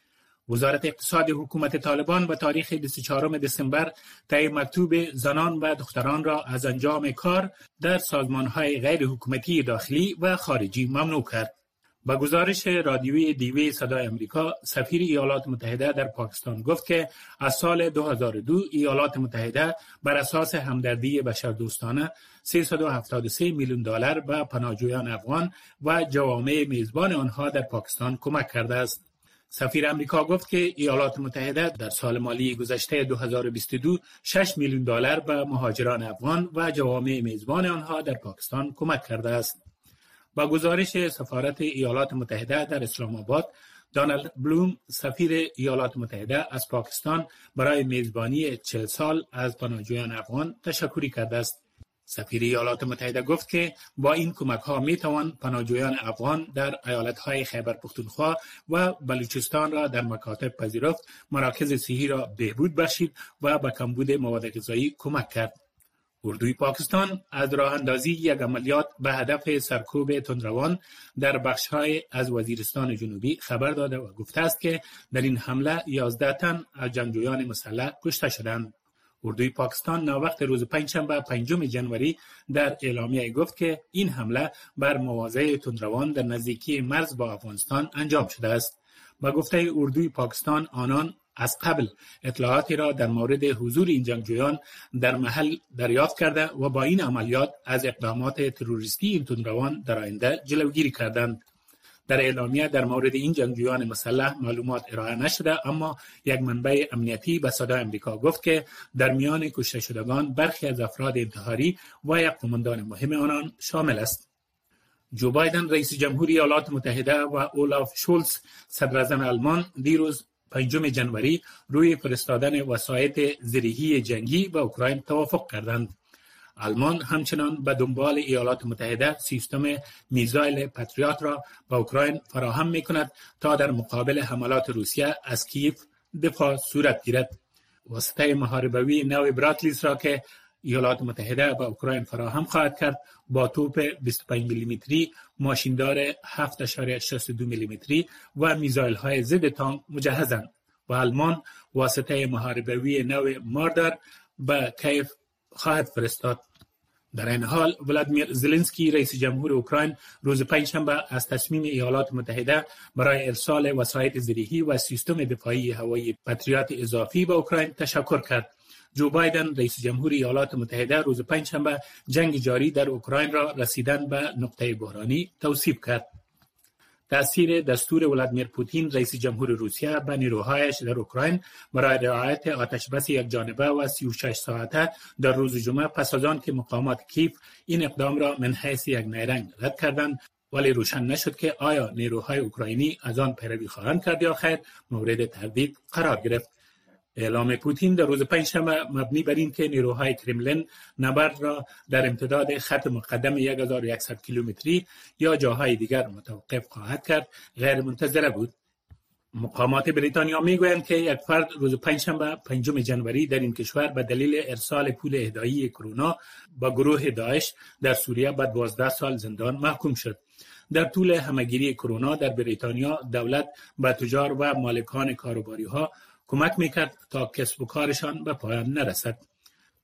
وزارت اقتصاد حکومت طالبان به تاریخ بیست و چهارم دسامبر طی مکتوب زنان و دختران را از انجام کار در سازمان‌های غیر حکومتی داخلی و خارجی ممنوع کرد. با گزارش رادیویی دیوی صدای امریکا، سفیر ایالات متحده در پاکستان گفت که از سال دو هزار و دو ایالات متحده بر اساس همدردی بشردوستانه سیصد و هفتاد و سه میلیون دلار به پناهجویان افغان و جوامع میزبان آنها در پاکستان کمک کرده است. سفیر امریکا گفت که ایالات متحده در سال مالی گذشته دو هزار و بیست و دو شش میلیون دلار به مهاجران افغان و جوامع میزبان آنها در پاکستان کمک کرده است. با گزارش سفارت ایالات متحده در اسلام آباد، دانالد بلوم سفیر ایالات متحده از پاکستان برای میزبانی چهل سال از پناهجویان افغان تشکری کرده است. سفیر ایالات متحده گفت که با این کمک ها می توان پناهجویان افغان در ایالت های خیبر پختونخوا و بلوچستان را در مکاتب پذیرفت، مراکز صحی را بهبود بخشید و به کمبود مواد غذایی کمک کرد. اردوی پاکستان از راه اندازی یک عملیات به هدف سرکوب تندروان در بخش‌های از وزیرستان جنوبی خبر داده و گفته است که در این حمله یازده تن از جنگجویان مسلح کشته شدند. اردوی پاکستان ناوقت روز پنجشنبه پنجم جنوری در اعلامیه گفت که این حمله بر مواضع تندروان در نزدیکی مرز با افغانستان انجام شده است. با گفته اردوی پاکستان، آنان از قبل اطلاعاتی را در مورد حضور این جنگجویان در محل دریافت کرده و با این عملیات از اقدامات تروریستی این تندروان در آینده جلوگیری کردند. در اعلامیه در مورد این جنگجویان مسلح معلومات ارائه نشده، اما یک منبع امنیتی به صدای امریکا گفت که در میان کشته شدگان برخی از افراد انتحاری و یک قماندان مهم آنان شامل است. جو بایدن رئیس جمهوری ایالات متحده و اولاف شولز صدر اعظم آلمان دیروز پنجم جنوری روی فرستادن وسایط زرهی جنگی به اوکراین توافق کردند. آلمان همچنان به دنبال ایالات متحده سیستم میزایل پاتریوت را به اوکراین فراهم می‌کند تا در مقابل حملات روسیه از کیف دفاع صورت گیرد. واسطه محاربوی نو براتلیس را که ایالات متحده به اوکراین فراهم خواهد کرد با توپ بیست و پنج میلیمتری، ماشیندار هفت اشاریه شصت و دو میلیمتری و میزایل‌های ضد تانک مجهزند و آلمان واسطه محاربوی نو ماردر به کیف خواهد فرستاد. در این حال ولادیمیر زلنسکی رئیس جمهور اوکراین روز پنجشنبه از تصمیم ایالات متحده برای ارسال وسایط زرهی و سیستم دفاعی هوایی پاتریوت اضافی به اوکراین تشکر کرد. جو بایدن رئیس جمهور ایالات متحده روز پنجشنبه جنگ جاری در اوکراین را رسیدن به نقطه بحرانی توصیف کرد. تأثیر دستور ولادیمیر پوتین رئیس جمهور روسیه به نیروهایش در اوکراین برای رعایت آتشبس یک جانبه و سی و شش ساعته در روز جمعه پس از آن که مقامات کیف این اقدام را من حیث یک نیرنگ رد کردند، ولی روشن نشد که آیا نیروهای اوکراینی از آن پیروی خواهند کرد یا خیر مورد تردید قرار گرفت. اعلام پوتین در روز پنجشنبه مبنی بر این که نیروهای کرملین نبرد را در امتداد خط مقدم یک هزار و صد کیلومتری یا جاهای دیگر متوقف خواهد کرد غیر منتظره بود. مقامات بریتانیا میگویند که یک فرد روز پنجشنبه پنجم جنوری در این کشور به دلیل ارسال پول اهدایی کرونا با گروه داعش در سوریه به دوازده سال زندان محکوم شد. در طول همهگیری کرونا در بریتانیا دولت به تجار و مالکان کاروباری‌ها کمک میکرد تا کسب و کارشان به پایان نرسد.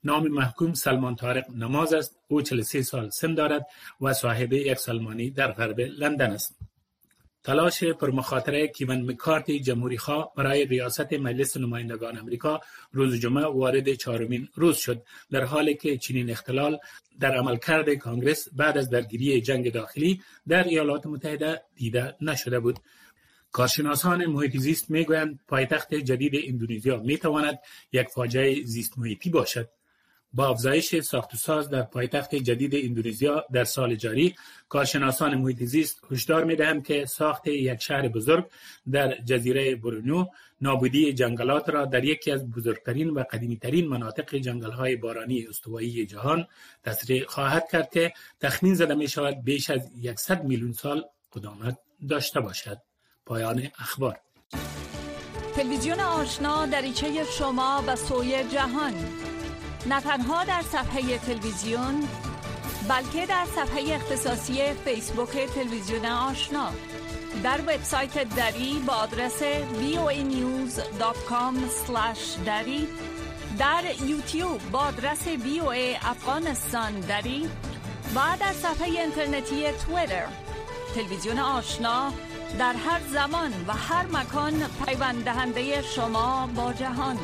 نام محکوم سلمان طارق نماز است. او چهل و سه سال سن دارد و صاحب یک سالمانی در غرب لندن است. تلاش پرمخاطره کیون مکارتی جمهوری‌خواه برای ریاست مجلس نمایندگان آمریکا روز جمعه وارد چهارمین روز شد، در حالی که چنین اختلال در عملکرد کانگرس بعد از درگیری جنگ داخلی در ایالات متحده دیده نشده بود. کارشناسان محیط زیست میگویند پایتخت جدید اندونزیا میتواند یک فاجعه زیست محیطی باشد. با افزایش ساخت و ساز در پایتخت جدید اندونزیا در سال جاری، کارشناسان محیط زیست هشدار می‌دهند که ساخت یک شهر بزرگ در جزیره بورنئو نابودی جنگلات را در یکی از بزرگترین و قدیمی‌ترین مناطق جنگل‌های بارانی استوایی جهان تسریع خواهد کرد که تخمین زده می‌شود بیش از صد میلیون سال قدامت داشته باشد. پایان اخبار.
تلویزیون آشنا دریچه شما به سوی جهان، نه تنها در صفحه تلویزیون بلکه در صفحه اختصاصی فیسبوک تلویزیون آشنا، در وبسایت دری با آدرس وی او ای نیوز دات کام اسلش دری، در یوتیوب با آدرس وی او ای افغانستان دری و در صفحه اینترنتی توییتر. تلویزیون آشنا در هر زمان و هر مکان پیوند دهنده شما با جهان.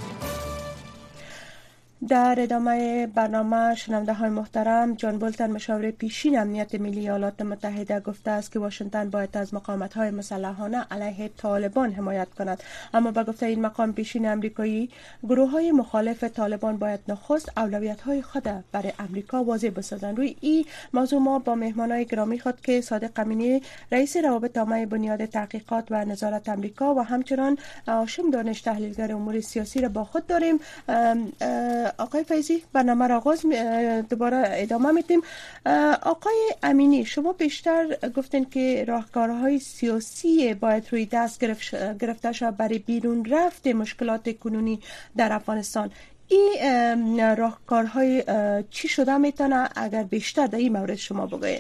در ادامه برنامه شنونده های محترم، جان بولتن مشاور پیشین امنیت ملی ایالات متحده گفته است که واشنگتن باید از مقاومت های مسلحانه علیه طالبان حمایت کند، اما با گفته این مقام پیشین امریکایی، گروه های مخالف طالبان باید نخست اولویت های خود برای امریکا واضح بسازند. روی این موضوع ما با مهمان های گرامی خود که صادق امینی رئیس روابط عامه بنیاد تحقیقات و نظارت امریکا و همچنان هاشم دانش تحلیلگر امور سیاسی را با خود داریم. آقای فیضی، برنامه را آغاز دوباره ادامه میدیم. آقای امینی، شما بیشتر گفتین که راهکارهای سیاسی باید روی دست گرفته شود برای بیرون رفت مشکلات کنونی در افغانستان. این راهکارهای چی شده میتونه اگر بیشتر در این مورد شما بگوین؟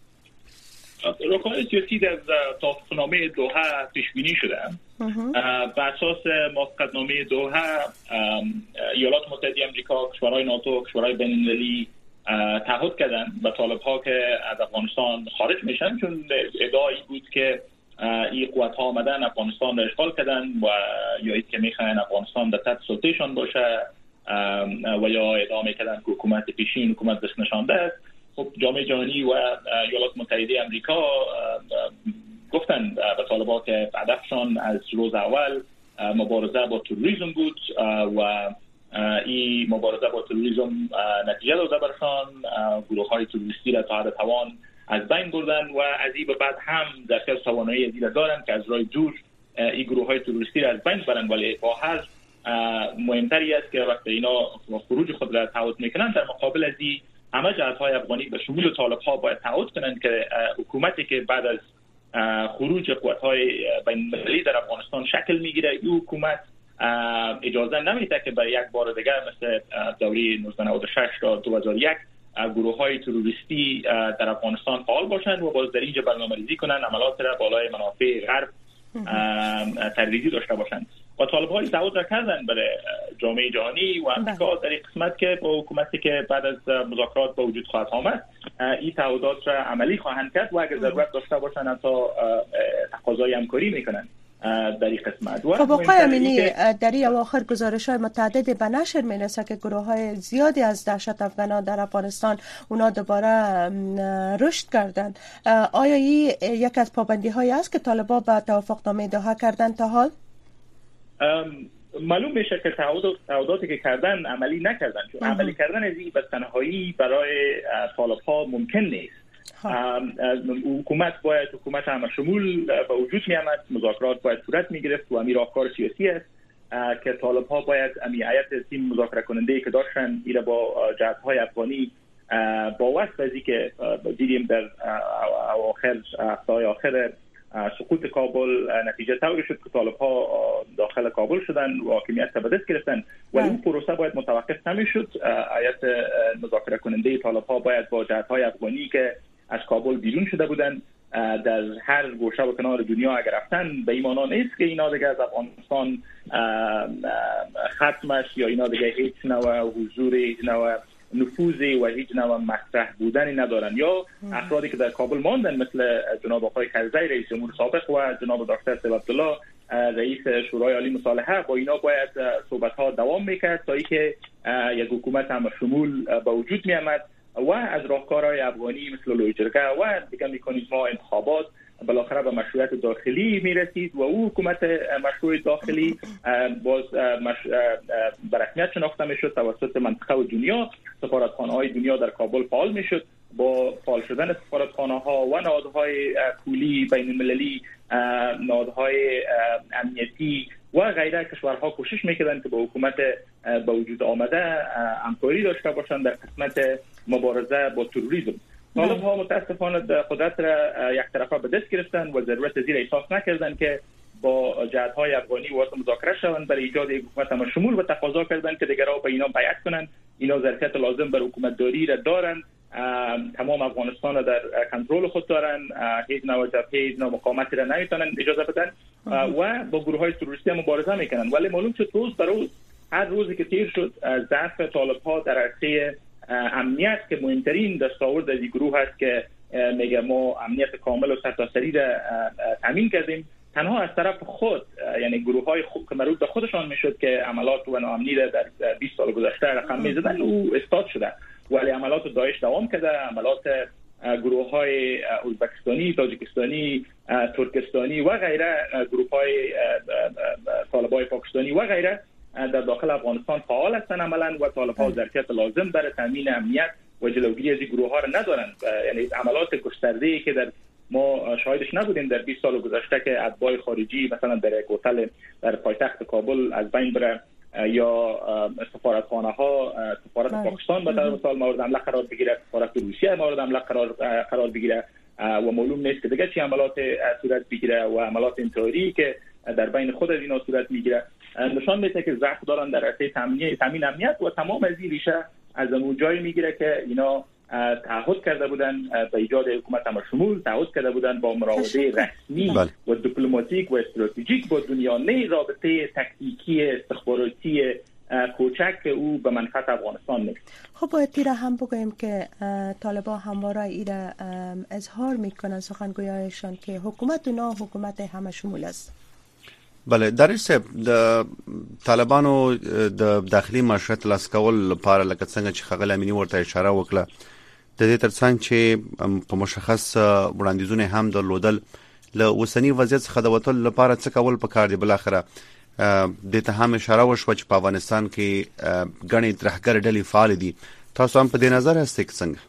راهکارهای سیاسی در توافقنامه دوحه پیش بینی شده. بر اساس موافقتنامه دوحه، ایالات متحده آمریکا، کشورهای ناتو، کشورهای بین‌المللی تعهد کردند به طالب‌ها که از افغانستان خارج میشن، چون ادعایی بود که این قوت‌ها آمدن افغانستان را اشغال کردن و یا اینکه که میخواین افغانستان در تحت سلطه‌شان باشه و یا ادعا میکردن که حکومت پیشین حکومت دست نشانده است. خب جامعه جهانی و ایالات متحده آمریکا گفتن به طالبان که هدفشان از روز اول مبارزه با تروریسم بود و این مبارزه با تروریسم نتیجه داده برشان. گروه های تروریستی را تا حد توان از بین بردن و از این به بعد هم در خیلی توانایی از این دارن که از راه دور این گروه های تروریستی را از بین برن، ولی با هر مهمتری است که وقتی اینا خروج خود را تعهد میکنن، در مقابل از این همه جهت‌های افغانی به شمول طالب‌ها باید تعهد کنند که حکومتی که بعد از خروج قوت‌های بین‌المللی در افغانستان شکل میگیره، این حکومت اجازه نمیده که برای یک بار دیگر مثل دوره نوزده نود و شش تا دو هزار و یک گروه‌های تروریستی در افغانستان فعال باشند و باز در اینجا برنامه‌ریزی کنند عملات را بالای منافع غرب ترویجی داشته باشند. و طالب‌های تعهد را کردن برای جامعه جهانی و آمریکا در این قسمت که با حکومتی که بعد از مذاکرات به وجود خواهد آمد این تعهدات را عملی خواهند کرد و اگر ضرورت داشته باشند تا تقاضای همکاری میکنند در این قسمت.
خب آقای امینی، در این اواخر گزارش‌های متعددی به نشر می‌رسه که گروه‌های زیادی از دهشت افغانان در افغانستان اونا دوباره رشد کردن. آیا این یک از پابندی‌هایی است که طالبان به توافقنامه دوحه کردن تا حال؟
معلوم میشه که تعهداتی که کردن عملی نکردن، چون عملی کردن از این به تنهایی برای طالب‌ها ممکن نیست. حکومت باید حکومت همه شمول به وجود می آمد، مذاکرات باید صورت می گرفت و امی راهکار سیاسی است که طالب‌ها باید امی هیئت تیم مذاکره کننده که داشتن ایره با جهت‌های افغانی با واسطه ازی که دیدیم در اواخر هفته‌های آخر سقوط کابل نتیجه طوری شد که طالب‌ها داخل کابل شدن و حاکمیت را به دست گرفتن، ولی اون پروسه باید متوقف نمی‌شد. هیئت مذاکره کننده طالب‌ها باید با جهت‌های افغانی که از کابل بیرون شده بودن در هر گوشه و کنار دنیا اگر رفتن، به این معنا نیست که اینا دیگه از افغانستان ختمش یا اینا دیگه هیچ نوع حضور، هیچ نوع نفوذی و هیچ نوع مطرح بودنی ندارن. یا افرادی که در کابل ماندن مثل جناب آقای کرزی رئیس جمهور سابق و جناب دکتر سیف عبدالله رئیس شورای عالی مصالحه، با اینا باید صحبت ها دوام میکرد تا اینکه یک حکومت هم شمول به وجود می آمد و از راهکارهای افغانی مثل لوی جرگه و دیگر مکانیزم ها انتخابات بالاخره به مشروعیت داخلی می رسید و او حکومت مشروع داخلی باز مش... به رسمیت شناخته می شد توسط منطقه و دنیا. سفارتخانه های دنیا در کابل فعال می شد. با فعال شدن سفارتخانه ها و نهادهای پولی بین المللی، نهادهای امنیتی و غیره، کشورها کوشش میکردند که با حکومت به وجود آمده همکاری داشته باشند در قسمت مبارزه با تروریسم. طالب ها متاسفانه قدرت را یک طرفه به دست گرفتن و ضرورت زیر احساس نکردند که با جهت‌های افغانی وارد مذاکره شوند برای ایجاد یک حکومت شمول و تقاضا کردند که دیگرها به اینا بیعت کنند. اینا ظرفیت لازم بر حکومت داری را دارند، تمام افغانستان را در کنترل خود دارند، هیچ نوع جبهه، هیچ نوع مقاومتی را نمیتونن اجازه بدن و با گروه‌های تروریستی مبارزه میکنن. ولی معلوم شد روز به روز، هر روزی که تیر شد، ضعف طالب‌ها در عرصه امنیت که مهمترین دستاورد از این گروه هست که میگه ما امنیت کامل و سرتاسری را تامین کردیم، تنها از طرف خود، یعنی گروه‌های خود که مربوط به خودشان میشد که عملات و ناامنی را در بیست سال گذشته رقم میزدن، او استاد شده. ولی عملات داعش دوام کرده، عملات گروه‌های ازبکستانی، تاجیکستانی، ترکستانی و غیره، گروه‌های طالبای پاکستانی و غیره در داخل افغانستان فعال هستند عملاً و طالب‌ها ظرفیت لازم برای تامین امنیت و جلوگیری از این گروه‌ها را ندارند. یعنی عملات گسترده‌ای که در ما شاهدش نبودیم در بیست سال گذشته که اتباع خارجی مثلا در یک هتل در پایتخت کابل از بین بره، یا سفارتخانه ها، سفارت پاکستان به طور مثال مورد حمله قرار بگیره، سفارت روسیه مورد حمله قرار قرار بگیره و معلوم نیست که دیگه چی عملات صورت بگیره و عملات انتحاری که در بین خود از اینا صورت میگیره، نشان میده که ضعف دارن در عرصه تامین امنیت و تمام از این ریشه از اون جایی میگیره که اینا تعهد کرده بودن به ایجاد حکومت شمول، تعهد کرده بودن با مراوده رسمی بله. و دیپلماتیک و استراتژیک با دنیا، نه رابطه تکتیکی استخباراتی کوچک که او به منفعت افغانستان نیست.
خب باید تیره هم بگوییم که طالبان همواره ایره اظهار میکنن سخنگویانشان که حکومت اونا حکومت همه شمول است.
بله، در این سب د طالبانو د داخلي مشروعیت لاس کول لپاره لکه څنګه چې ښاغلی امینی ورته اشاره وکړه، د دې ترڅنګ چې په مشخص وړاندیزونه هم درلودل، له اوسنی وضعیت څخه د وتلو لپاره څه کول پکار دي. بل اخره د ته هم اشاره وشوه چې په افغانستان کې ګڼې ترهګر ډلې فعال دي. تاسو هم په دې نظر هسته کې څنګه؟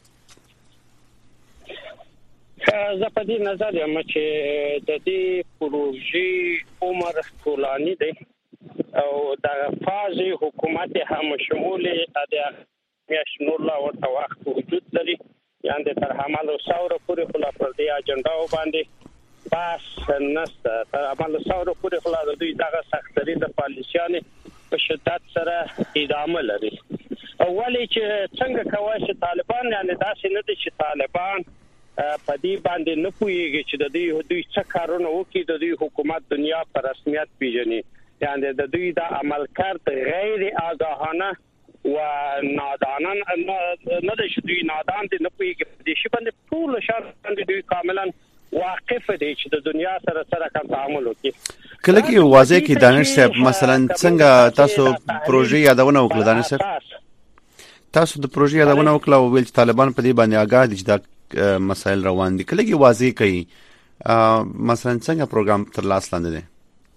زه په دې نظر یم چې د دې پروژې عمر طولاني دی او د فاز حکومت هم شمول د میاشت نور لا ورته وخت وجود لري، یعنی تر حمل ثوره پورې خلا پر دې اجنډا باندې بس نسته. تر حمل ثوره پورې خلا د دوی دغه سختري د پالیسیانې په شدت سره ادامه لري. اولی چې څنګه کوي چې طالبان، یعنی داسې نه دي چې طالبان په دې باندې نه پوهیږي چې د دې دوی څه کارونه وکړي، د دوی حکومت دنیا په رسمیت پیژني، یعنی د دوی د عمل کرد غیر آگاهانه و نادانان نه د شدوی نادان دي، نه پوهیږي په دې شی باندې ټول شر باندې دوی کاملا واقف دي چې د دنیا سره سره کوم تعامل وکړي.
کله کې واضح کې دانش صاحب مثلا څنګه تاسو پروژې یادونه وکړه؟ دانش صاحب تاسو د پروژې یادونه وکړه او ویل چې طالبان په دې باندې آگاه دي چې دا مسائل روان دي. کله کې واضح کوي مثلا څنګه پروګرام تر لاس لاندې دي؟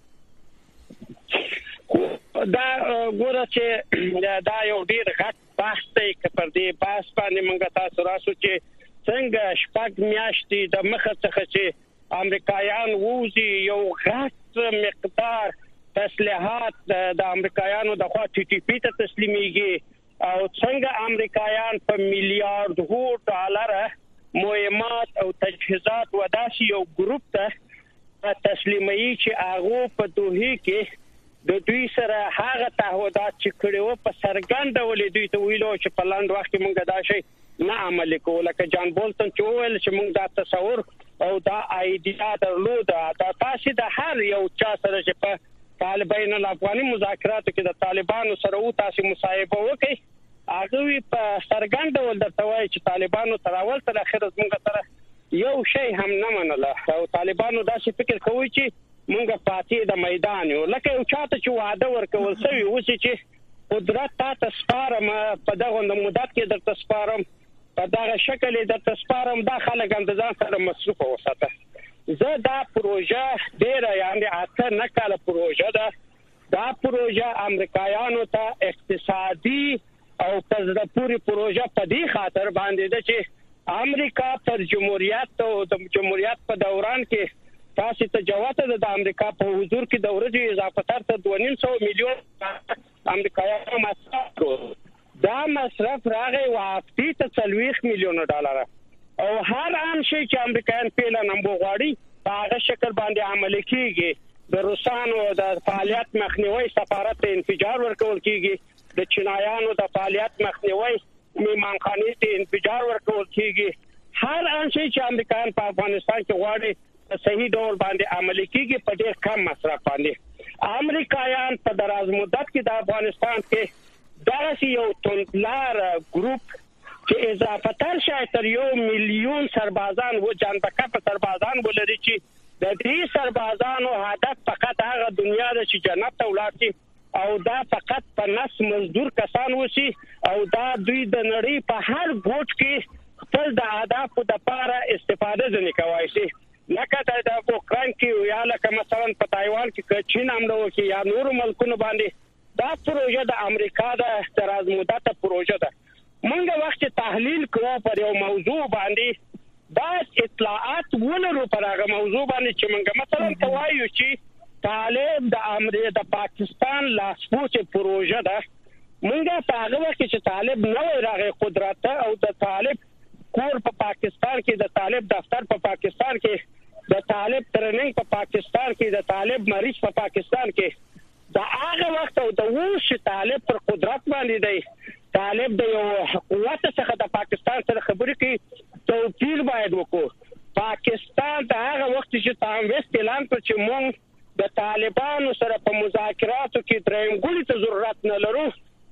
دا ګوره چې دا یو ډیر غټ بحث دی چې پر دې بحث باندې موږ تاسو راسو چې څنګه شپږ میاشتې د مخه څخه چې امریکایان ووزي یو غټ مقدار تسلیحات د امریکایانو د خوا ټي ټي پی ته تسلیميږي او څنګه امریکایان په میلیارډ ډالر مهمات او تجهیزات وداسي یو ګروپ ته تسلیمي چې هغه په دوه کې د دوی سره هغه تعهدات چې کړو په سرګند ولې دوی ته ویلو چې په لاند وخت کې مونږ دا شي نه عمل کوو، لکه جان بولتن چې ویل چې مونږ دا تصور او دا ایډیا درلوده. دا تاسو د هر یو چا سره چې په طالبان الافغاني مذاکراتو کې د طالبانو سره و تاسو مصاحبه وکړي هغه په سرګند ول درته وایي چې طالبانو تر اول تر اخر زموږ سره یو شی هم نه منله او طالبانو داسې فکر کوي چې موږ پاتې د میدان یو لکه یو چاته چې وعده ورکول شوی و چې قدرت تاسو سپارم په دغه مدت کې درته سپارم په دغه شکل درته سپارم دا خلک اندازان سره مصروف وساته زه دا پروژه ډیره یعنی اته نه کاله پروژه ده دا پروژه امریکایانو ته اقتصادي او پزړه پوری پروژه په دې خاطر باندې ده چې امریکا پر جمهوریت او د جمهوریت په دوران کې تاسو ته جواته د امریکا په حضور کې د ورځې اضافه تر ته دوه نیم سوه میلیون امریکایانو مصرف کړو دا مصرف راغی وافتی ته څلوېښت میلیونه ډالر او هر عام شي چې امریکایان په لنم بوغواړي په هغه شکل باندې عملي کیږي د روسانو د فعالیت مخنیوي سفارت انفجار ورکول کیږي د چینایانو د فعالیت مخنیوي میمانخانې ته انفجار ورکول کیږي هر عام شي چې امریکایان په افغانستان کې غواړي صحیح ډول باندې عملي کیږي په ډېر کم مصرف باندې امریکایان په دراز مدت کې د افغانستان کې داسې یو توندلار ګروپ چې اضافه تر شاید تر یو میلیون سربازان و جانبکه په سربازان ولري چې د دې سربازانو هدف فقط هغه دنیا ده چې جنت ته ولاړ شي او دا فقط په نس مزدور کسان وسی او دا دوی د نړۍ په هر ګوټ کې خپل د اهدافو لپاره استفاده ځنې کوي شي لکه د اوکران کې یا لکه مثلا په تایوان کې چین حمله وکړي یا نور ملکونو باندې دا پروژه د امریکا د دراز مدته پروژه ده موږ وخت تحلیل کوو پر یو موضوع باندې دا اطلاعات ولرو پر هغه موضوع باندې چې موږ مثلا توایو چې طالب د امریکا د پاکستان لاسپوڅ پروژه ده موږ په هغه وخت چې طالب نوې راغی قدرت او د طالب کور په پاکستان کې د طالب دفتر په پاکستان کې د طالب ټریننګ په پاکستان کې د طالب مریض په پاکستان کې دا هغه وخت او د وښ طالب پر قدرت باندې دی طالب د یو قوت څخه د پاکستان سره خبرې کوي توپیر باید وکړو پاکستان د هغه وخت چې تام وست اعلان کړ چې موږ د طالبانو سره په مذاکراتو کې دریم ګولې ته ضرورت نه لرو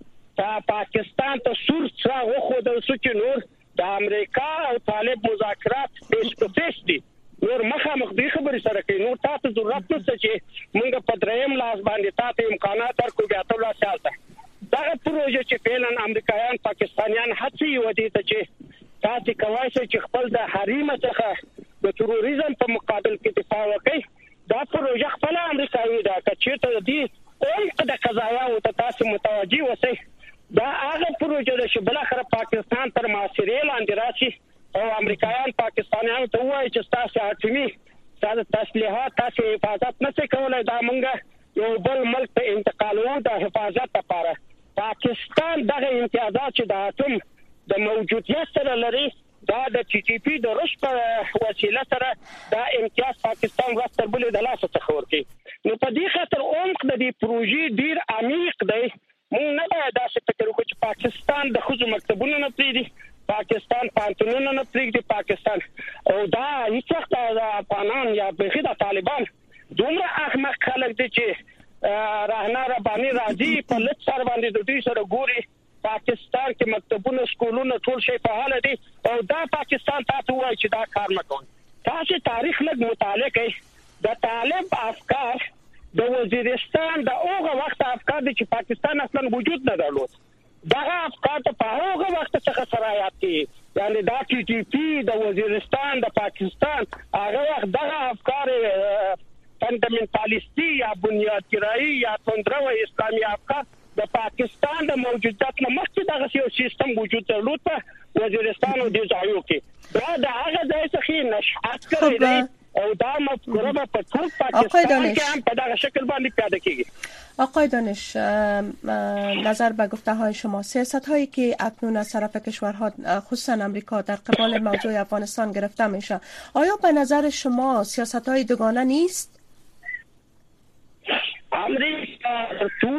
تا پاکستان ته سور څه وخدل شو چې نور د امریکا او طالب مذاکرات فیس ټو فیس دي نور مخامخ دې خبرې سره کوي نور تاسو ضرورت نشته چې موږ په دریم لاس باندې تاسو امکانات ورکو بیا ته لا سیاست دا پروژه چې فعلا امریکایان پاکستانیان هڅه ودی ته چې تاسو کوای شئ چې خپل د حریم څخه د تروریزم په مقابل کې دفاع وکړي دا پروژه خپل امریکایي دا چې ته دې او د قضایا او تاسو متوجي اوسئ دا هغه پروژه چې بل اخر پاکستان تر معاصرې لاندې راشي او امریکایان پاکستانیانو ته وایي چې تاسو اټومي تاسو تسلیحات تاسو حفاظت نه کولای دا مونږه یو بل ملک ته انتقالو د حفاظت لپاره پاکستان دغه امتیازات چې د اټوم د موجودیت سره لري دا د ټي ټي پی د رش په وسیله سره دا امتیاز پاکستان راستر بلې د لاسه څخه ورکي نو په دې خاطر عمق د دې پروژې ډیر عمیق دی مونږ نه باید داسې فکر وکړو چې پاکستان د خزو مکتبونو نه پریږدي پاکستان پانتونونو نه پریږدي پاکستان او دا هیڅ وخت د افغانان یا بخي د طالبان دومره احمق خلک دي چې راهنا رباني راځي په لټ سره باندې د دوی سره ګوري پاکستان کې مکتبونه سکولونه ټول شي فعال دي او دا پاکستان تاسو وایي چې دا کار نه کوي تاسو تاریخ لږ مطالعه کړئ د طالب افکار د وزیرستان د اوغه وخت افکار دي چې پاکستان اصلا وجود نه درلود دغه افکار ته په هغه وخت څخه سرایات دي یعنی دا ټي ټي پی د وزیرستان د پاکستان هغه وخت دغه افکار فندامنتالیستی یا بنیادګرایي یا توندرو اسلامي افکار د پاکستان د موجودیت نه مخکې دغه یو سیستم وجود درلود په وزیرستان او د ځایو کې دا د هغه ځای څخه نشأت کړی دی او دا مفکوره په ټول پاکستان کې هم په دغه شکل باندې پیاده کیږي.
آقای دانش نظر به گفته های شما سیاست هایی که اکنون از طرف کشورها خصوصا امریکا در قبال موضوع افغانستان گرفته میشه آیا به نظر شما سیاست های دوگانه نیست؟
امریکا تو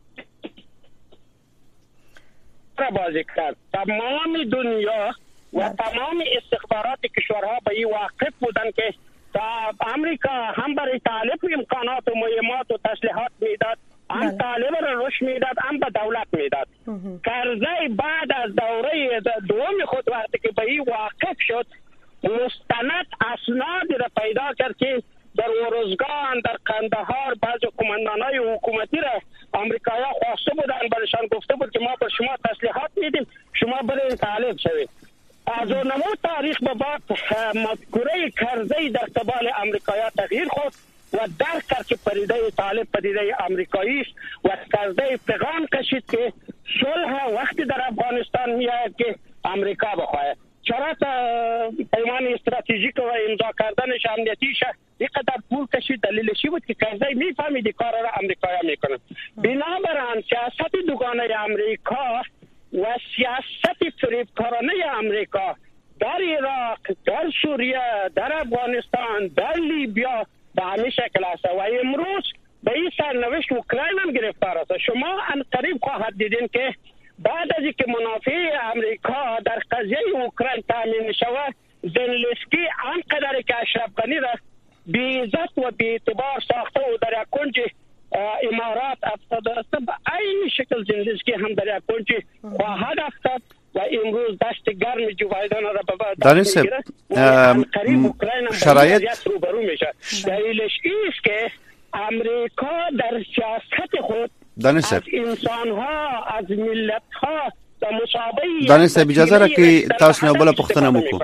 بازی کرد تمام دنیا و تمام استخبارات کشورها به این واقف بودن که آمریکا هم برای طالب امکانات و مهمات و تسلیحات میداد، هم طالب را رشد میداد، هم به دولت میداد. کرزی بعد از دوره دوم خود وقتی که به این واقف شد، مستند اسناد را پیدا کرد که در ارزگان، در قندهار بعضی قماندانای حکومتی را آمریکایی‌ها خواسته بودند، برشان گفته بود که ما به شما تسلیحات میدیم، شما برین طالب شوید. از اون نمو تاریخ به بعد مفکوره کرزی در قبال آمریکایی‌ها تغییر خورد و درک کرد که پدیده طالب پدیده آمریکایی است و کرزی پیغام کشید که صلح وقتی در افغانستان میآید که آمریکا بخواهد. شرط پیمان استراتژیک و امضا کردنش امنیتیش اینقدر پول کشید، دلیلش بود که کرزی میفهمید کار را آمریکایی‌ها میکنند. بنابراین سیاست دوگانه آمریکا و سیاست فریبکارانه آمریکا در عراق، در سوریه، در افغانستان، در لیبیا به همین شکل است و امروز به این سرنوشت اوکراین هم گرفتار است. شما ان قریب خواهد دیدین که بعد از اینکه منافع آمریکا در قضیه اوکراین تامین شود، زلنسکی آنقدر که اشرف غنی را بی عزت و بی اعتبار ساخته و در یک کنج امارات افتاده است، به این شکل زلنسکی هم در یک کنج خواهد افتاد و امروز دست گرم جو بایدن را به دست میگیره و قریب اوکراین هم
شرایط
روبرو میشه. دلیلش است که امریکا در سیاست خود از انسان ها، از ملت ها در مسابقه
دانش اجازه را که تاسو نه بل پختنه مکو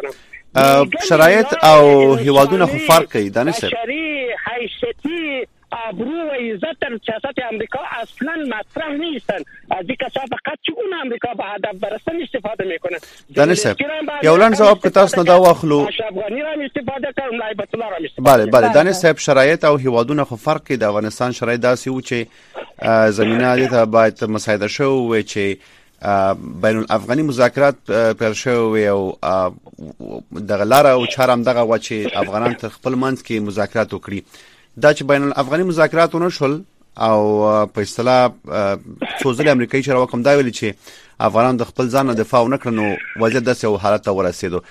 شرایط او هیوادونه خو فرق کوي دانش
بشری حیثیتی ابرو و عزت در سیاست امریکا اصلا مطرح نیستن. از این کسا فقط چون امریکا به هدف برسن استفاده میکنه.
دانش صاحب یو لن جواب که تاسو نه دا واخلو
افغانی را استفاده کوي، لایبت الله را استفاده.
بله بله دانش صاحب شرایط او هیوادونه خو فرق کوي. د افغانستان شرایط داسې و چې زمينه ته باید مساعده شو و چې بین الافغاني مذاکرات پر شو او دغه لار او چارم دغه و چې افغانان تر خپل منځ کې مذاکرات وکړي. دا چې بین الافغاني مذاکرات ونه شول او په اصطلاح څو ځله امریکایي چارواکو کوم دا ویلي چې افغانان د خپل ځان دفاع نه کړ، نو وضعیت داسې یو حالت ته ورسېدو.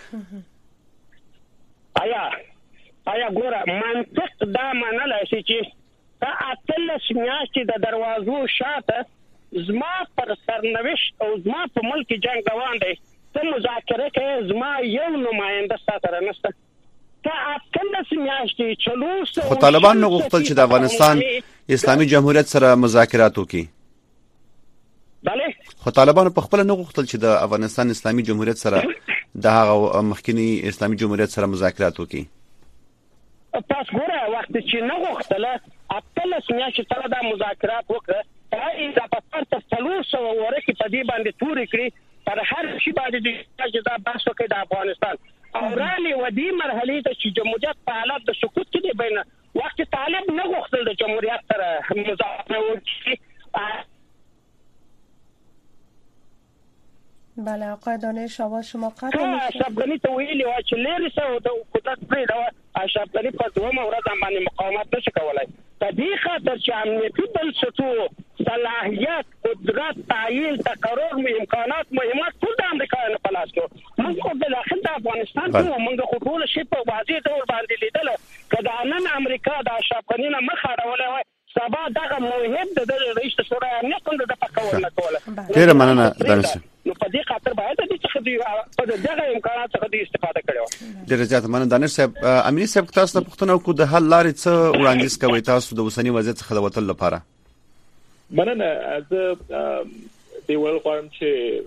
آیا آیا ګوره منطق دا منلای شي چې تا اتلس میاشتې د دروازو شاته زما پر سرنوشت او زما په ملک جنگ روان دی، ته مذاکره کوې، زما یو نماینده ستا سره نشته. ته اتلس میاشتې چلو سوه
خو طالبان نه غوښتل چې د افغانستان اسلامي جمهوریت سره مذاکرات وکړي.
بله
خو طالبان په خپل نه غوښتل چې د افغانستان اسلامي جمهوریت سره د هغه مخکنی اسلامي جمهوریت سره مذاکرات وکړي.
پس ګوره وخت چې نه غوښتله اتلس میاشتې سره دا مذاکرات وکړه، دا په پرته څلور سوه ورکې په دې باندې تورې کړي، پر هر شي باندې د اجازه بحث وکړي د افغانستان او رالې و دې مرحلې ته چې جمهوریت په حالت د سقوط کې دی. بین وخت طالب نه غوښتل د جمهوریت سره مذاکره وکړي.
بله آقای دانش آواز شما قطع میشه.
اشرف غنی ته ویلي و چې لرې سه د قدرت پرېږده، اشرف غنی په دومره ورځ باندې مقاومت نشي کولی. په دې خاطر چې امنیتي بنسټونو صلاحیت، قدرت، تعیین، تقرر، امکانات، مهمات ټول د امریکایانو په لاس کې وو. موږ خو بالاخره د افغانستان کې وو، موږ خو ټوله شی په واضح ډول باندې لیدله. که د نن امریکا د اشرف غني نه مخ اړولی وای، سبا دغه موهب د دغه رئیس شورا امنیت هم د پکول نه کوله.
ډېره مننه دانش.
نو په دې خاطر باید د دې څخه دی په دغه امکانات څخه دی استفاده کړو.
ډېر زیات مننه دانش صاحب. امینی صاحب تاسو ته پوښتنه وکړو د حل لارې څه وړاندیز کوي تاسو د اوسنی وضعیت څخه د وتل لپاره؟
مننه. زه دی ول غواړم چې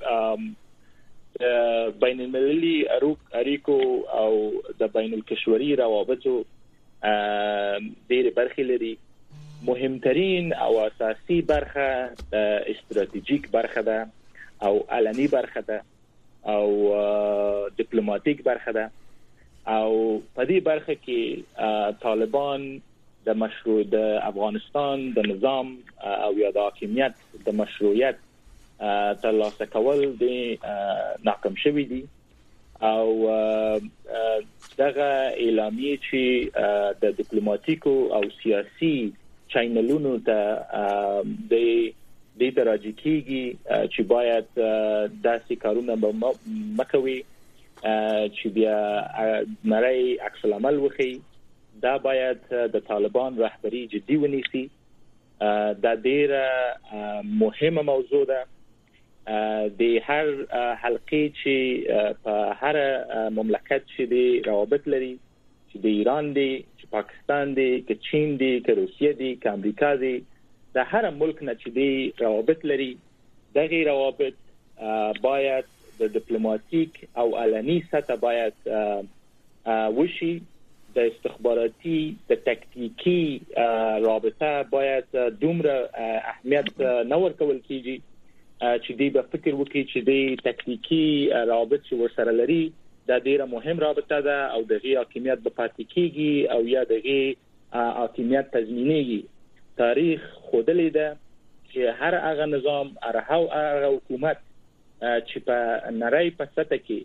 بین المللي اړیکو او د بین الکشوري روابطو ډېرې برخې لري. مهمترین او اساسي برخه د استراتیژیک برخه ده او علني برخه ده او دیپلوماټیک برخه ده او په دې برخه کې طالبان د مشروع د افغانستان د نظام او یا د حاکمیت د مشروعیت ترلاسه کول د ناکام شوی دي او دغه اعلامیه چې د دیپلوماټیکو او سیاسي چینلونو ته د دې درجه کېږي چې باید داسې کارونه به مکوي چې بیا نړۍ عکس العمل وښیي دا باید د طالبان رهبری جدي ونیسي. دا ډیره مهمه موضوع ده. د هر حلقې چې په هر مملکت چې د روابط لري، چې د ایران دی، چې پاکستان دی، که چین دی، که روسیه دی، که امریکا دی، د هر ملک نه چې دی روابط لري، دغه روابط باید د دیپلوماتیک او علني سطح باید وشي. د استخباراتي د تکتیکی رابطه باید دومره اهمیت نه ورکول کیږي چې دی به فکر وکړي چې دی تکتیکی رابط چې ورسره لري دا ډیره مهم رابطه ده او دغه حاکمیت به پاتې کیږي او یا دغه حاکمیت تضمینېږي. تاریخ خودلې ده چې هر هغه نظام، هر هغه حکومت چې په نړۍ په سطح کې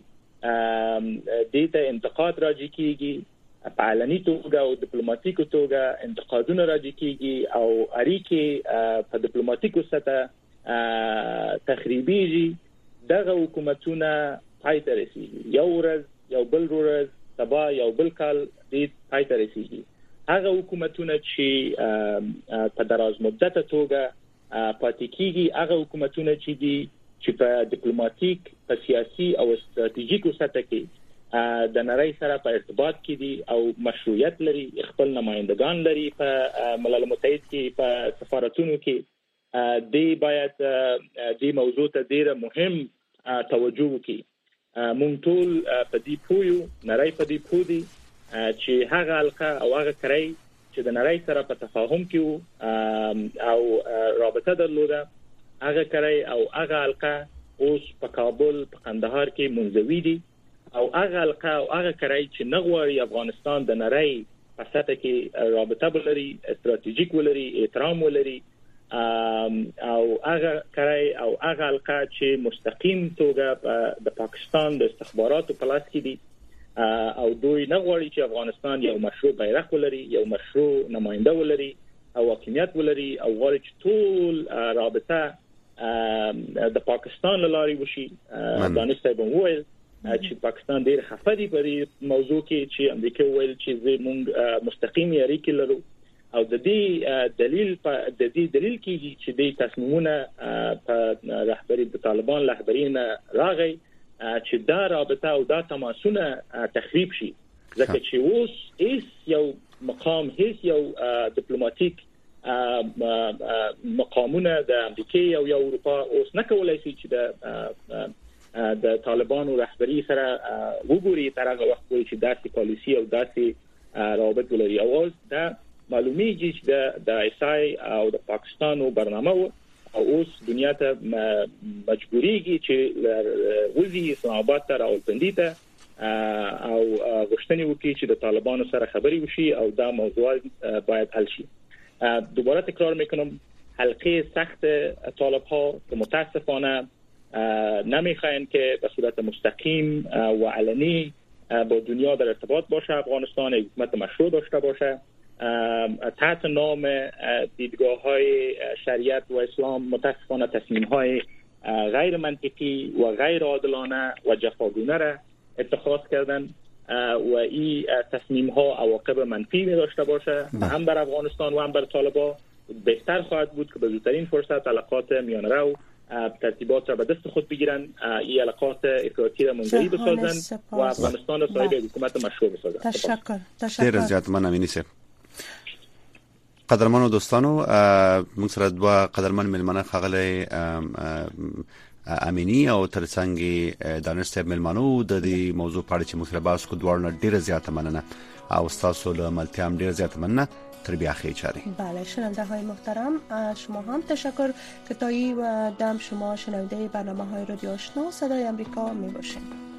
د انتقاد راځي کیږي، په علني توګه او ډیپلوماټیکو توګه انتقادونه راځي کیږي او اړیکې په ډیپلوماټیکو سطح تخریبيږي، دغه حکومتونه پای ته رسیږي. یو ورځ یو بل ورځ سبا یو بل کال دې پای ته رسیږي. هغه حکومتونه چې په دراز مدته توګه پاتې کیږي، هغه حکومتونه چې دي چې په ډیپلوماټیک، په سیاسي او ستراتیژیکو سطح کې د نړۍ سره په ارتباط کې دي او مشروعیت لري، خپل نمائندگان لري په ملل متحد کې، په سفارتونو کې، دی باید دی موضوع ته ډیره مهم توجه وکړي. مونږ ټول په دې پویو، نړۍ په دې پوه دي چې هغه حلقه او هغه کړی چې د نړۍ سره په تفاهم کې او رابطه درلوده، هغه کړی او هغه حلقه اوس په کابل، په قندهار کې منزوي دي او هغه حلقه او هغه کړی چې نغواړي افغانستان د نړۍ په سطح کې رابطه ولري، استراتیژیک ولري، احترام ولري، او هغه کړی او هغه حلقه چې مستقیم توګه د پاکستان د استخباراتو په لاس کې دي او دوی نه غواړي چې افغانستان یو مشروع بیرغ ولري، یو مشروع نماینده ولري او حاکمیت ولري او غواړي چې ټول رابطه د پاکستان لاري وشي. دانش صاحب وویل چې پاکستان ډیر خفه دي په موضوع کې چې امریکا وویل چې موږ مستقیم اړیکې لرو او د دې دلیل د دې دلیل کېږي چې د تصمیمونه په رهبری د طالبان رهبرینه راغی چې دا رابطه او دا تماسونه تخریب شي، ځکه چې اوس هیڅ یو مقام، هیڅ یو ډیپلوماټیک مقامونه د امریکا او یا اروپا اوس نه کولای شي چې د د طالبانو رهبری سره وګوري تر هغه وخت پورې چې داسې پالیسي او داسې رابط ولري. او اوس دا معلومیږي چې د ایسای او د پاکستانو برنامه او اوس دنیا ته مجبوریږي چې وزي اسلام آباد ته راولپندي ته او غوښتنې وکړي چې د طالبانو سره خبري وشي او دا موضوع باید حل شي. دوباره تکرار میکنم، حلقه سخت طالب ها که متاسفانه نمیخواین که به صورت مستقیم و علنی با دنیا در ارتباط باشه، افغانستان حکومت مشروع داشته باشه، تحت نام دیدگاه‌های شریعت و اسلام متاسفانه تصمیم‌های غیر منطقی و غیر عادلانه و جفاگونه را اتخاذ کردن و این تصمیم‌ها عواقب منفی داشته باشه هم بر افغانستان و هم بر طالبان. بهتر خواهد بود که به زودترین فرصت علاقات میانرو ترتیبات را به دست خود بگیرن، این علاقات افراطی را منزوی بسازن و افغانستان را صاحب حکومت مشروع بسازن.
تشکر. تشکر.
ډیر زیات مننه سه. قدرمنو دوستانو، موږ سره دوه قدرمن ملمنه خغله امینی او ترڅنګ دانش صاحب ملمنو د دې موضوع په اړه چې موږ سره بحث کوو، ډیر ډیره زیاته مننه او تاسو له ملتیا ډیره زیاته مننه. تربیه خیلی چاری.
بله، شنونده های محترم، شما هم تشکر که تا این دم شما شنونده برنامه های رادیو آشنا صدای امریکا می باشید.